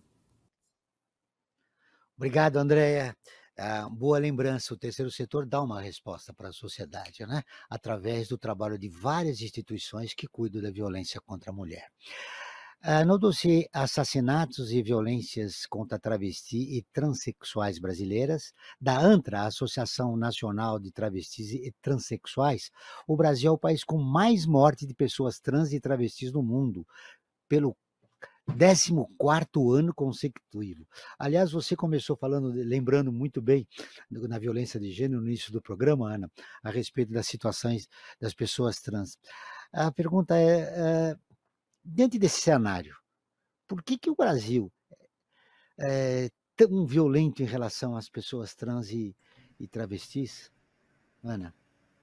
Obrigado, Andréia. Boa lembrança, o terceiro setor dá uma resposta para a sociedade, né? Através do trabalho de várias instituições que cuidam da violência contra a mulher. No dossiê Assassinatos e Violências contra Travesti e Transsexuais Brasileiras, da ANTRA, Associação Nacional de Travestis e Transsexuais, o Brasil é o país com mais morte de pessoas trans e travestis no mundo, pelo 14º ano consecutivo. Aliás, você começou lembrando muito bem na violência de gênero no início do programa, Ana, a respeito das situações das pessoas trans. A pergunta é, diante desse cenário, por que o Brasil é tão violento em relação às pessoas trans e travestis, Ana?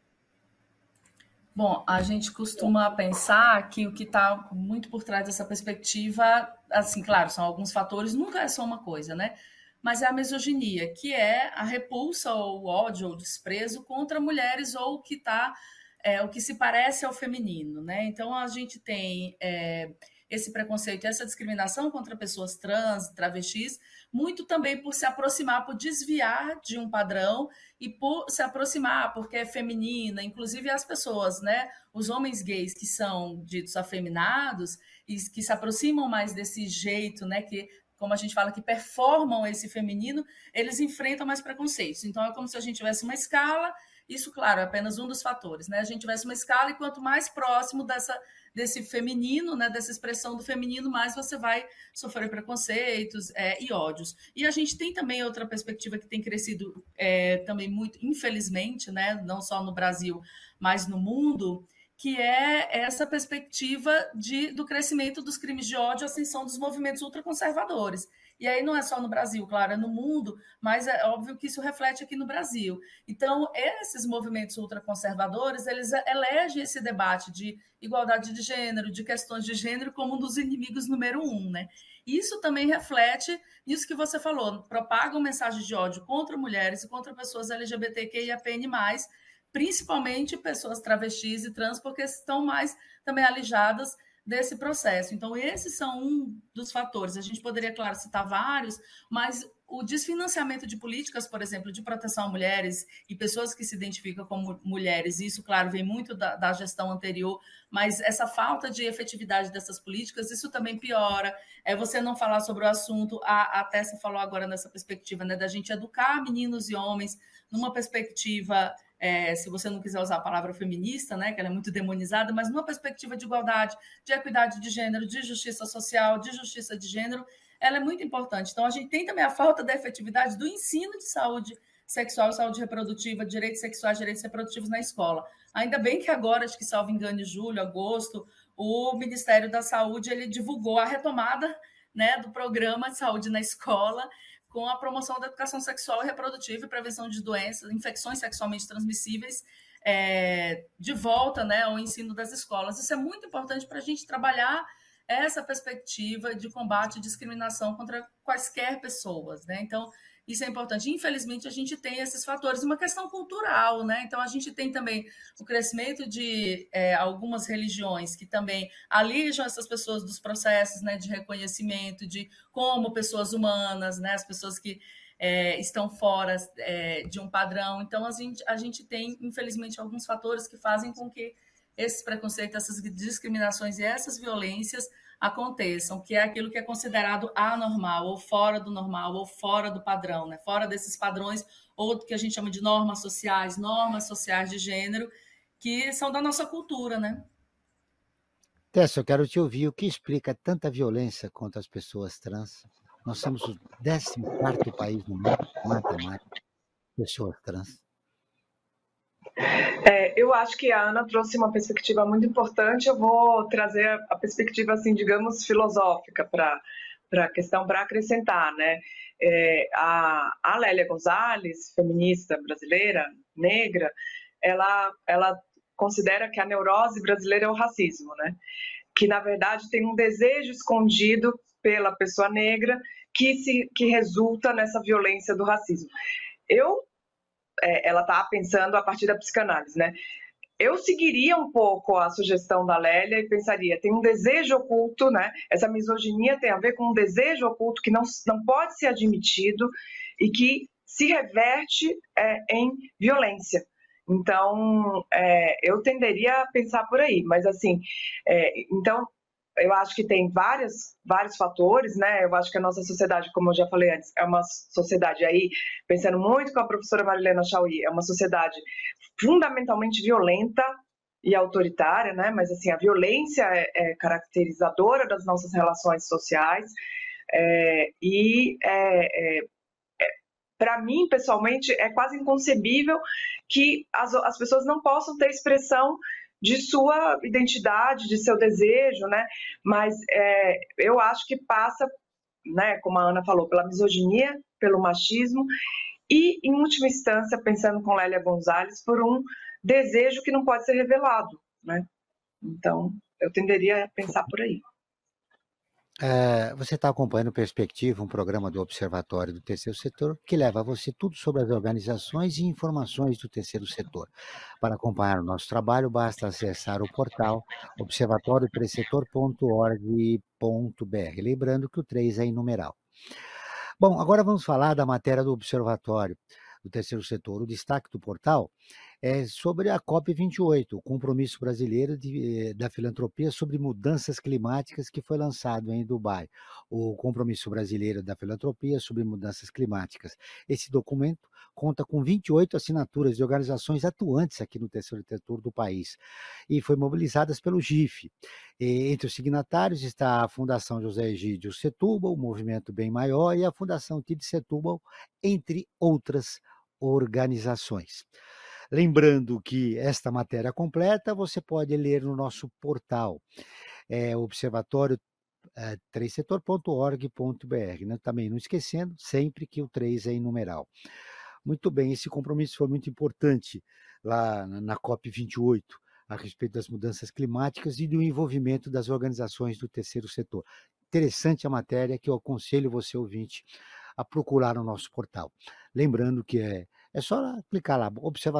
Bom, a gente costuma pensar que o que está muito por trás dessa perspectiva, assim, claro, são alguns fatores, nunca é só uma coisa, né? Mas é a misoginia, que é a repulsa ou o ódio ou o desprezo contra mulheres ou o que se parece ao feminino, né? Então, a gente tem esse preconceito, essa discriminação contra pessoas trans, travestis, muito também por se aproximar, por desviar de um padrão e por se aproximar, porque é feminina, inclusive as pessoas, né? Os homens gays que são ditos afeminados e que se aproximam mais desse jeito, né? Que, como a gente fala, que performam esse feminino, eles enfrentam mais preconceitos. Então, é como se a gente tivesse uma escala. Isso, claro, é apenas um dos fatores, né? A gente tivesse uma escala e quanto mais próximo desse feminino, né, dessa expressão do feminino, mais você vai sofrer preconceitos e ódios. E a gente tem também outra perspectiva que tem crescido também muito, infelizmente, né, não só no Brasil, mas no mundo, que é essa perspectiva do crescimento dos crimes de ódio, ascensão dos movimentos ultraconservadores. E aí não é só no Brasil, claro, é no mundo, mas é óbvio que isso reflete aqui no Brasil. Então, esses movimentos ultraconservadores, eles elegem esse debate de igualdade de gênero, de questões de gênero, como um dos inimigos número 1, né? Isso também reflete isso que você falou, propagam mensagens de ódio contra mulheres e contra pessoas LGBTQIAPN+, principalmente pessoas travestis e trans, porque estão mais também alijadas desse processo. Então, esses são um dos fatores. A gente poderia, claro, citar vários, mas o desfinanciamento de políticas, por exemplo, de proteção a mulheres e pessoas que se identificam como mulheres, isso, claro, vem muito da gestão anterior, mas essa falta de efetividade dessas políticas, isso também piora. Você não falar sobre o assunto, a Tessa falou agora nessa perspectiva, né, da gente educar meninos e homens numa perspectiva, se você não quiser usar a palavra feminista, né, que ela é muito demonizada, mas numa perspectiva de igualdade, de equidade de gênero, de justiça social, de justiça de gênero, ela é muito importante. Então, a gente tem também a falta da efetividade do ensino de saúde sexual, saúde reprodutiva, direitos sexuais, direitos reprodutivos na escola. Ainda bem que agora, acho que salvo engano, em julho, agosto, o Ministério da Saúde ele divulgou a retomada, né, do programa de saúde na escola, com a promoção da educação sexual e reprodutiva e prevenção de doenças, infecções sexualmente transmissíveis, de volta, né, ao ensino das escolas. Isso é muito importante para a gente trabalhar essa perspectiva de combate à discriminação contra quaisquer pessoas, né? Então, isso é importante. Infelizmente, a gente tem esses fatores, uma questão cultural, né? Então, a gente tem também o crescimento de algumas religiões que também alijam essas pessoas dos processos, né, de reconhecimento, de como pessoas humanas, né, as pessoas que estão fora de um padrão. Então, a gente tem, infelizmente, alguns fatores que fazem com que esses preconceitos, essas discriminações e essas violências aconteçam, que é aquilo que é considerado anormal, ou fora do normal, ou fora do padrão, né? Fora desses padrões, ou do que a gente chama de normas sociais de gênero, que são da nossa cultura, né? Tessa, eu quero te ouvir. O que explica tanta violência contra as pessoas trans? Nós somos o 14º país no mundo que mata mais pessoas trans. Eu acho que a Ana trouxe uma perspectiva muito importante. Eu vou trazer a perspectiva, assim, digamos, filosófica para a questão, para acrescentar, né? A Lélia Gonzalez, feminista brasileira, negra, ela considera que a neurose brasileira é o racismo, né? Que, na verdade, tem um desejo escondido pela pessoa negra que resulta nessa violência do racismo. Ela está pensando a partir da psicanálise, né? eu seguiria um pouco a sugestão da Lélia e pensaria, tem um desejo oculto, né? Essa misoginia tem a ver com um desejo oculto que não pode ser admitido e que se reverte em violência. Então, eu tenderia a pensar por aí, mas assim, então, eu acho que tem vários fatores, né? Eu acho que a nossa sociedade, como eu já falei antes, é uma sociedade aí, pensando muito com a professora Marilena Chauí, é uma sociedade fundamentalmente violenta e autoritária, né? Mas assim, a violência é caracterizadora das nossas relações sociais para mim, pessoalmente, é quase inconcebível que as pessoas não possam ter expressão de sua identidade, de seu desejo, né? Mas eu acho que passa, né, como a Ana falou, pela misoginia, pelo machismo e, em última instância, pensando com Lélia Gonzalez, por um desejo que não pode ser revelado, né? Então, eu tenderia a pensar por aí. Você está acompanhando Perspectiva, um programa do Observatório do Terceiro Setor, que leva a você tudo sobre as organizações e informações do terceiro setor. Para acompanhar o nosso trabalho, basta acessar o portal observatoriotercetor.org.br, lembrando que o 3 é em numeral. Bom, agora vamos falar da matéria do Observatório do Terceiro Setor. O destaque do portal é sobre a COP28, o compromisso brasileiro da filantropia sobre mudanças climáticas, que foi lançado em Dubai. O compromisso brasileiro da filantropia sobre mudanças climáticas. Esse documento conta com 28 assinaturas de organizações atuantes aqui no terceiro setor do país e foi mobilizadas pelo GIF. Entre os signatários está a Fundação José Egídio Setúbal, o Movimento Bem Maior e a Fundação TID Setúbal, entre outras organizações. Lembrando que esta matéria completa você pode ler no nosso portal, observatório3setor.org.br, né? Também não esquecendo, sempre que o 3 é em numeral. Muito bem, esse compromisso foi muito importante lá na COP28, a respeito das mudanças climáticas e do envolvimento das organizações do terceiro setor. Interessante a matéria, que eu aconselho você, ouvinte, a procurar no nosso portal. Lembrando que é só clicar lá,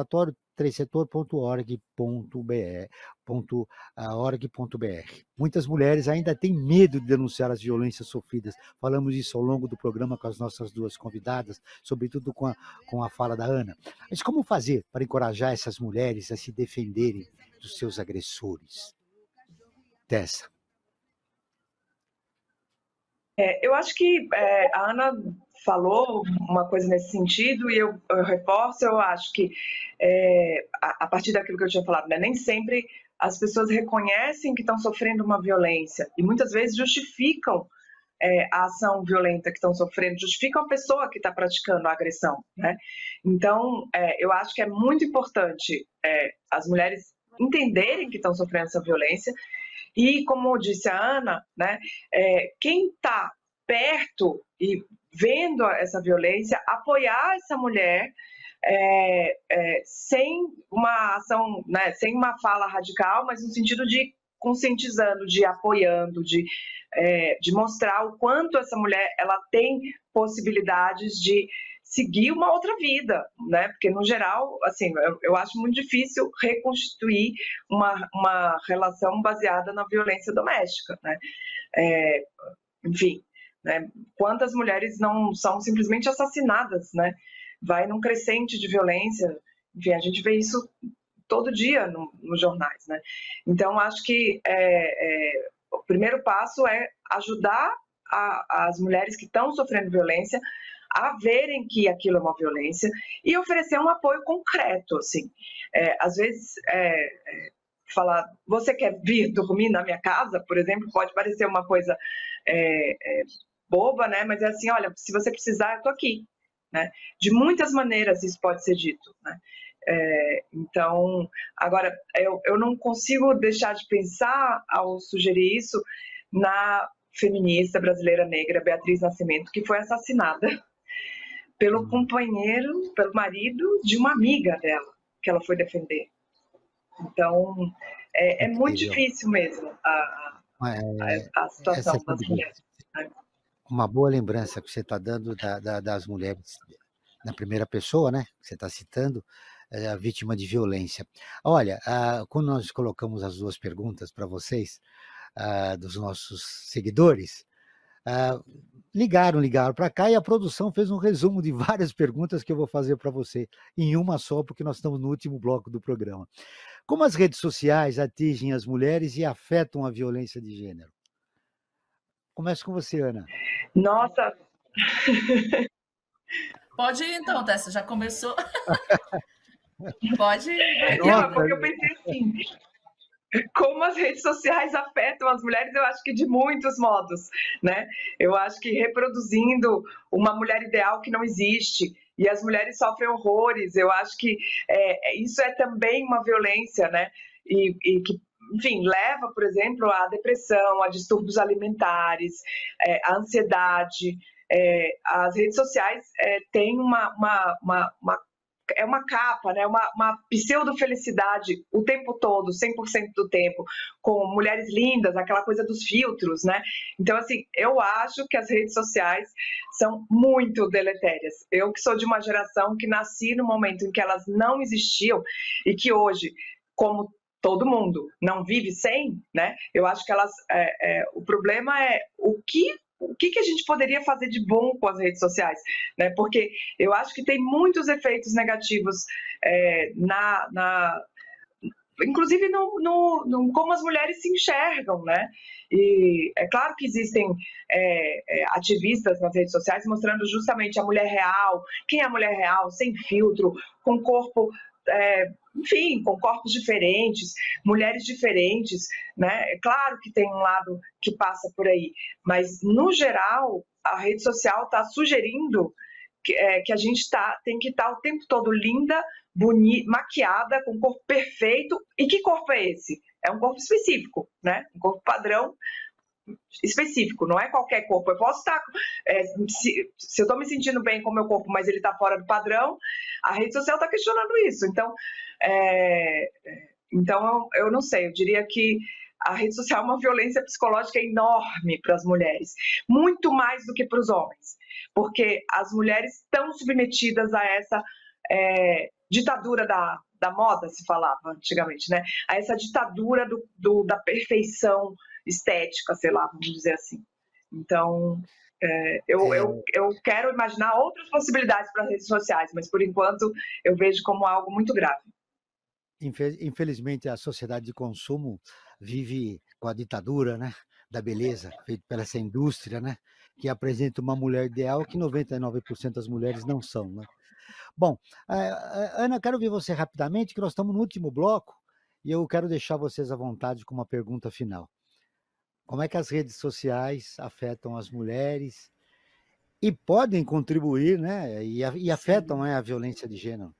observatório3setor.org.br. Muitas mulheres ainda têm medo de denunciar as violências sofridas. Falamos isso ao longo do programa com as nossas duas convidadas, sobretudo com a fala da Ana. Mas como fazer para encorajar essas mulheres a se defenderem dos seus agressores? Tessa. Eu acho que a Ana falou uma coisa nesse sentido e eu reforço, eu acho que a partir daquilo que eu tinha falado, né, nem sempre as pessoas reconhecem que estão sofrendo uma violência e muitas vezes justificam a ação violenta que estão sofrendo, justificam a pessoa que está praticando a agressão, né? Então, eu acho que é muito importante as mulheres entenderem que estão sofrendo essa violência. E, como disse a Ana, né, quem está perto e vendo essa violência, apoiar essa mulher sem uma ação, né, sem uma fala radical, mas no sentido de conscientizando, de apoiando, de mostrar o quanto essa mulher ela tem possibilidades de seguir uma outra vida, né? Porque, no geral, assim, eu acho muito difícil reconstituir uma relação baseada na violência doméstica, né? Enfim, né? Quantas mulheres não são simplesmente assassinadas, né? Vai num crescente de violência, enfim, a gente vê isso todo dia nos jornais, né? Então, acho que o primeiro passo é ajudar as mulheres que estão sofrendo violência a verem que aquilo é uma violência e oferecer um apoio concreto, assim. Às vezes, falar, você quer vir dormir na minha casa, por exemplo, pode parecer uma coisa boba, né? Mas é assim, olha, se você precisar, eu tô aqui, né? De muitas maneiras isso pode ser dito, né? Então, agora, eu não consigo deixar de pensar, ao sugerir isso, na feminista brasileira negra Beatriz Nascimento, que foi assassinada pelo companheiro, pelo marido de uma amiga dela, que ela foi defender. Então, é muito difícil mesmo a situação das mulheres. Uma boa lembrança que você está dando das mulheres na primeira pessoa, né? Que você está citando, vítima de violência. Olha, quando nós colocamos as duas perguntas para vocês, dos nossos seguidores, ligaram para cá e a produção fez um resumo de várias perguntas que eu vou fazer para você em uma só, porque nós estamos no último bloco do programa. Como as redes sociais atingem as mulheres e afetam a violência de gênero? Começo com você, Ana. Nossa! Pode ir então, Tessa, já começou. Pode ir. Não, porque eu pensei assim, como as redes sociais afetam as mulheres, eu acho que de muitos modos, né? Eu acho que reproduzindo uma mulher ideal que não existe, e as mulheres sofrem horrores, eu acho que isso é também uma violência, né? E que, enfim, leva, por exemplo, à depressão, a distúrbios alimentares, à ansiedade. As redes sociais têm é uma capa, né? uma pseudo-felicidade o tempo todo, 100% do tempo, com mulheres lindas, aquela coisa dos filtros, né? Então, assim, eu acho que as redes sociais são muito deletérias. Eu que sou de uma geração que nasci no momento em que elas não existiam e que hoje, como todo mundo não vive sem, né? Eu acho que elas... o problema é o que a gente poderia fazer de bom com as redes sociais, né? Porque eu acho que tem muitos efeitos negativos inclusive no como as mulheres se enxergam, né? E é claro que existem ativistas nas redes sociais mostrando justamente a mulher real, quem é a mulher real, sem filtro, com corpo... enfim, com corpos diferentes, mulheres diferentes, né? É claro que tem um lado que passa por aí, mas, no geral, a rede social está sugerindo que a gente tem que estar o tempo todo linda, bonita, maquiada, com corpo perfeito. E que corpo é esse? É um corpo específico, né? Um corpo padrão específico, não é qualquer corpo. Eu posso estar... se eu estou me sentindo bem com o meu corpo, mas ele está fora do padrão, a rede social está questionando isso. Então, eu não sei, eu diria que a rede social é uma violência psicológica enorme para as mulheres, muito mais do que para os homens, porque as mulheres estão submetidas a essa ditadura da moda, se falava antigamente, né? A essa ditadura da perfeição estética, sei lá, vamos dizer assim. Então, eu quero imaginar outras possibilidades para as redes sociais, mas, por enquanto, eu vejo como algo muito grave. Infelizmente, a sociedade de consumo vive com a ditadura, né, da beleza, feita pela essa indústria, né, que apresenta uma mulher ideal que 99% das mulheres não são, né? Bom, Ana, quero ouvir você rapidamente, que nós estamos no último bloco, e eu quero deixar vocês à vontade com uma pergunta final. Como é que as redes sociais afetam as mulheres e podem contribuir, né, e afetam, né, a violência de gênero?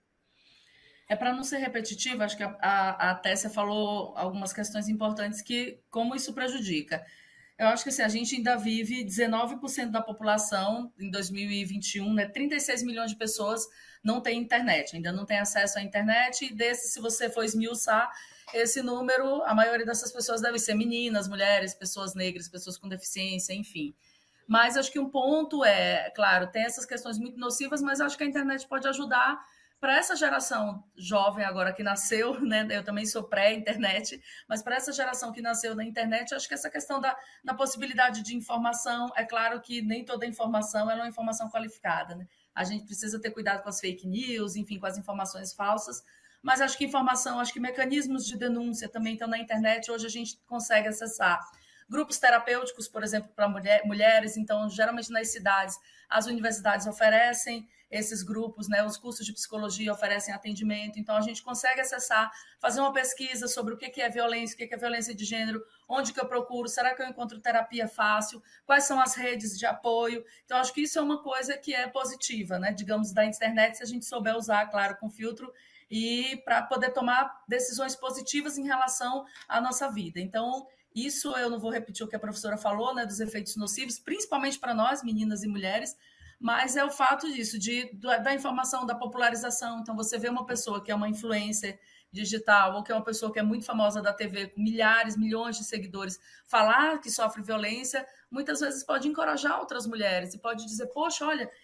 Para não ser repetitivo, acho que a Tessia falou algumas questões importantes que como isso prejudica. Eu acho que assim, a gente ainda vive 19% da população em 2021, né, 36 milhões de pessoas não têm internet, ainda não tem acesso à internet, e se você for esmiuçar esse número, a maioria dessas pessoas deve ser meninas, mulheres, pessoas negras, pessoas com deficiência, enfim. Mas acho que um ponto claro, tem essas questões muito nocivas, mas acho que a internet pode ajudar para essa geração jovem agora que nasceu, né? Eu também sou pré-internet, mas para essa geração que nasceu na internet, acho que essa questão da possibilidade de informação, é claro que nem toda informação é uma informação qualificada, né? A gente precisa ter cuidado com as fake news, enfim, com as informações falsas, mas acho que acho que mecanismos de denúncia também estão na internet, hoje a gente consegue acessar. Grupos terapêuticos, por exemplo, para mulheres, então, geralmente nas cidades, as universidades oferecem esses grupos, né? Os cursos de psicologia oferecem atendimento, então a gente consegue acessar, fazer uma pesquisa sobre o que é violência, o que é violência de gênero, onde que eu procuro, será que eu encontro terapia fácil, quais são as redes de apoio. Então, acho que isso é uma coisa que é positiva, né? Digamos, da internet, se a gente souber usar, claro, com filtro, e para poder tomar decisões positivas em relação à nossa vida. Então, isso eu não vou repetir o que a professora falou, né, dos efeitos nocivos, principalmente para nós, meninas e mulheres, mas é o fato disso, da informação, da popularização. Então, você vê uma pessoa que é uma influencer digital ou que é uma pessoa que é muito famosa da TV, com milhares, milhões de seguidores, falar que sofre violência, muitas vezes pode encorajar outras mulheres e pode dizer, poxa, olha,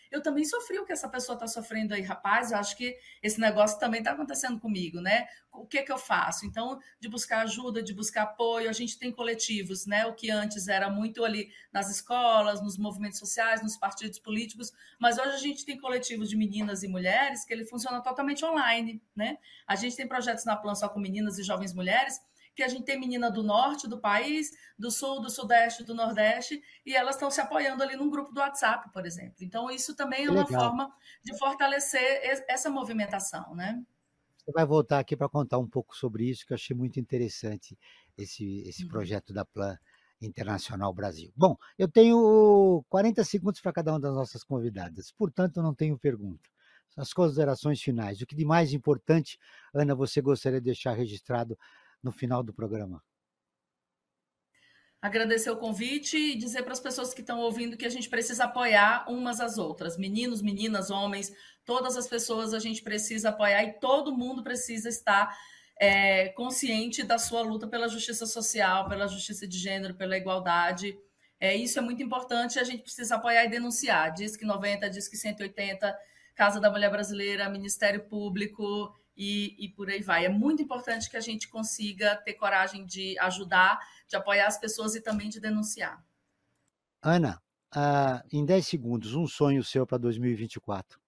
eu também sofri o que essa pessoa está sofrendo aí, rapaz, eu acho que esse negócio também está acontecendo comigo, né? O que eu faço? Então, de buscar ajuda, de buscar apoio, a gente tem coletivos, né? O que antes era muito ali nas escolas, nos movimentos sociais, nos partidos políticos, mas hoje a gente tem coletivos de meninas e mulheres que ele funciona totalmente online, né? A gente tem projetos na Plan só com meninas e jovens mulheres, que a gente tem menina do norte do país, do sul, do sudeste, do nordeste, e elas estão se apoiando ali num grupo do WhatsApp, por exemplo. Então, isso também é uma forma de fortalecer essa movimentação, né? Você vai voltar aqui para contar um pouco sobre isso, que eu achei muito interessante esse projeto da Plan Internacional Brasil. Bom, eu tenho 40 segundos para cada uma das nossas convidadas, portanto, eu não tenho pergunta. As considerações finais. O que de mais importante, Ana, você gostaria de deixar registrado no final do programa? Agradecer o convite e dizer para as pessoas que estão ouvindo que a gente precisa apoiar umas às outras. Meninos, meninas, homens, todas as pessoas a gente precisa apoiar e todo mundo precisa estar consciente da sua luta pela justiça social, pela justiça de gênero, pela igualdade. Isso é muito importante e a gente precisa apoiar e denunciar. Diz que 90, diz que 180, Casa da Mulher Brasileira, Ministério Público e por aí vai. É muito importante que a gente consiga ter coragem de ajudar, de apoiar as pessoas e também de denunciar. Ana, em 10 segundos, um sonho seu para 2024.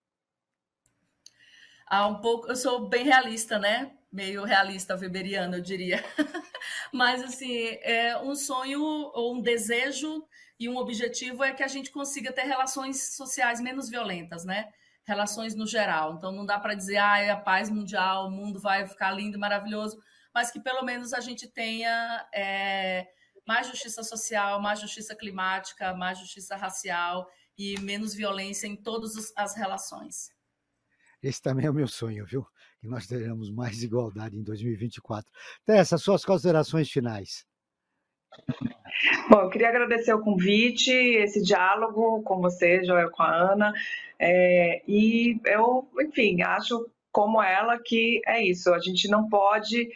Eu sou bem realista, né? Meio realista, weberiana, eu diria. Mas, assim, um sonho ou um desejo e um objetivo é que a gente consiga ter relações sociais menos violentas, né? Relações no geral. Então, não dá para dizer, é a paz mundial, o mundo vai ficar lindo e maravilhoso, mas que pelo menos a gente tenha mais justiça social, mais justiça climática, mais justiça racial e menos violência em todas as relações. Esse também é o meu sonho, viu? Que nós teremos mais igualdade em 2024. Tessa, suas considerações finais. Bom, eu queria agradecer o convite, esse diálogo com você, Joel, com a Ana. E eu, enfim, acho como ela que é isso. A gente não pode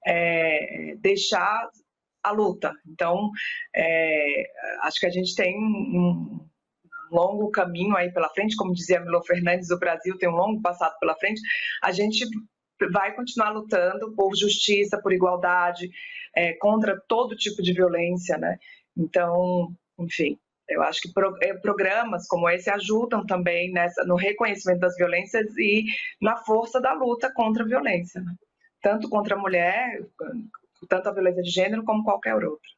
deixar a luta. Então, acho que a gente tem um longo caminho aí pela frente, como dizia Milor Fernandes, o Brasil tem um longo passado pela frente. A gente vai continuar lutando por justiça, por igualdade, contra todo tipo de violência, né? Então, enfim, eu acho que programas como esse ajudam também no reconhecimento das violências e na força da luta contra a violência, né? Tanto contra a mulher, tanto a violência de gênero, como qualquer outra.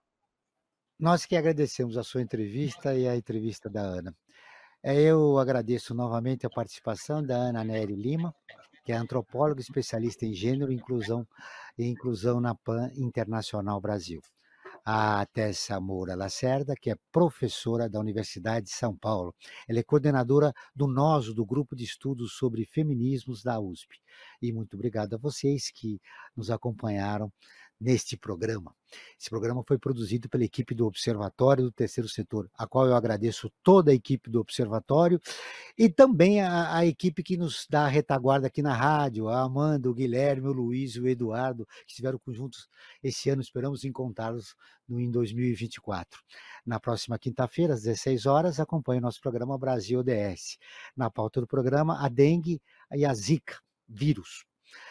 Nós que agradecemos a sua entrevista e a entrevista da Ana. Eu agradeço novamente a participação da Ana Nery Lima, que é antropóloga especialista em gênero e inclusão na Plan Internacional Brasil. A Tessa Moura Lacerda, que é professora da Universidade de São Paulo. Ela é coordenadora do NOSO, do Grupo de Estudos sobre Feminismos da USP. E muito obrigado a vocês que nos acompanharam neste programa. Esse programa foi produzido pela equipe do Observatório do Terceiro Setor, a qual eu agradeço toda a equipe do Observatório e também a equipe que nos dá a retaguarda aqui na rádio, a Amanda, o Guilherme, o Luiz e o Eduardo, que estiveram juntos esse ano, esperamos encontrá-los em 2024. Na próxima quinta-feira, às 16 horas, acompanhe o nosso programa Brasil ODS. Na pauta do programa, a dengue e a zika, vírus.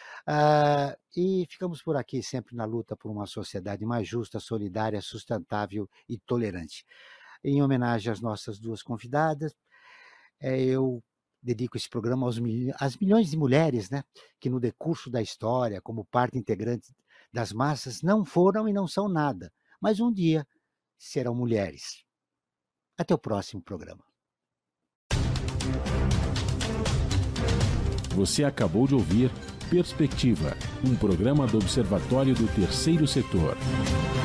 E ficamos por aqui sempre na luta por uma sociedade mais justa, solidária, sustentável e tolerante. Em homenagem às nossas duas convidadas, eu dedico esse programa às milhões de mulheres, né, que no decurso da história, como parte integrante das massas, não foram e não são nada, mas um dia serão mulheres. Até o próximo programa. Você acabou de ouvir Perspectiva, um programa do Observatório do Terceiro Setor.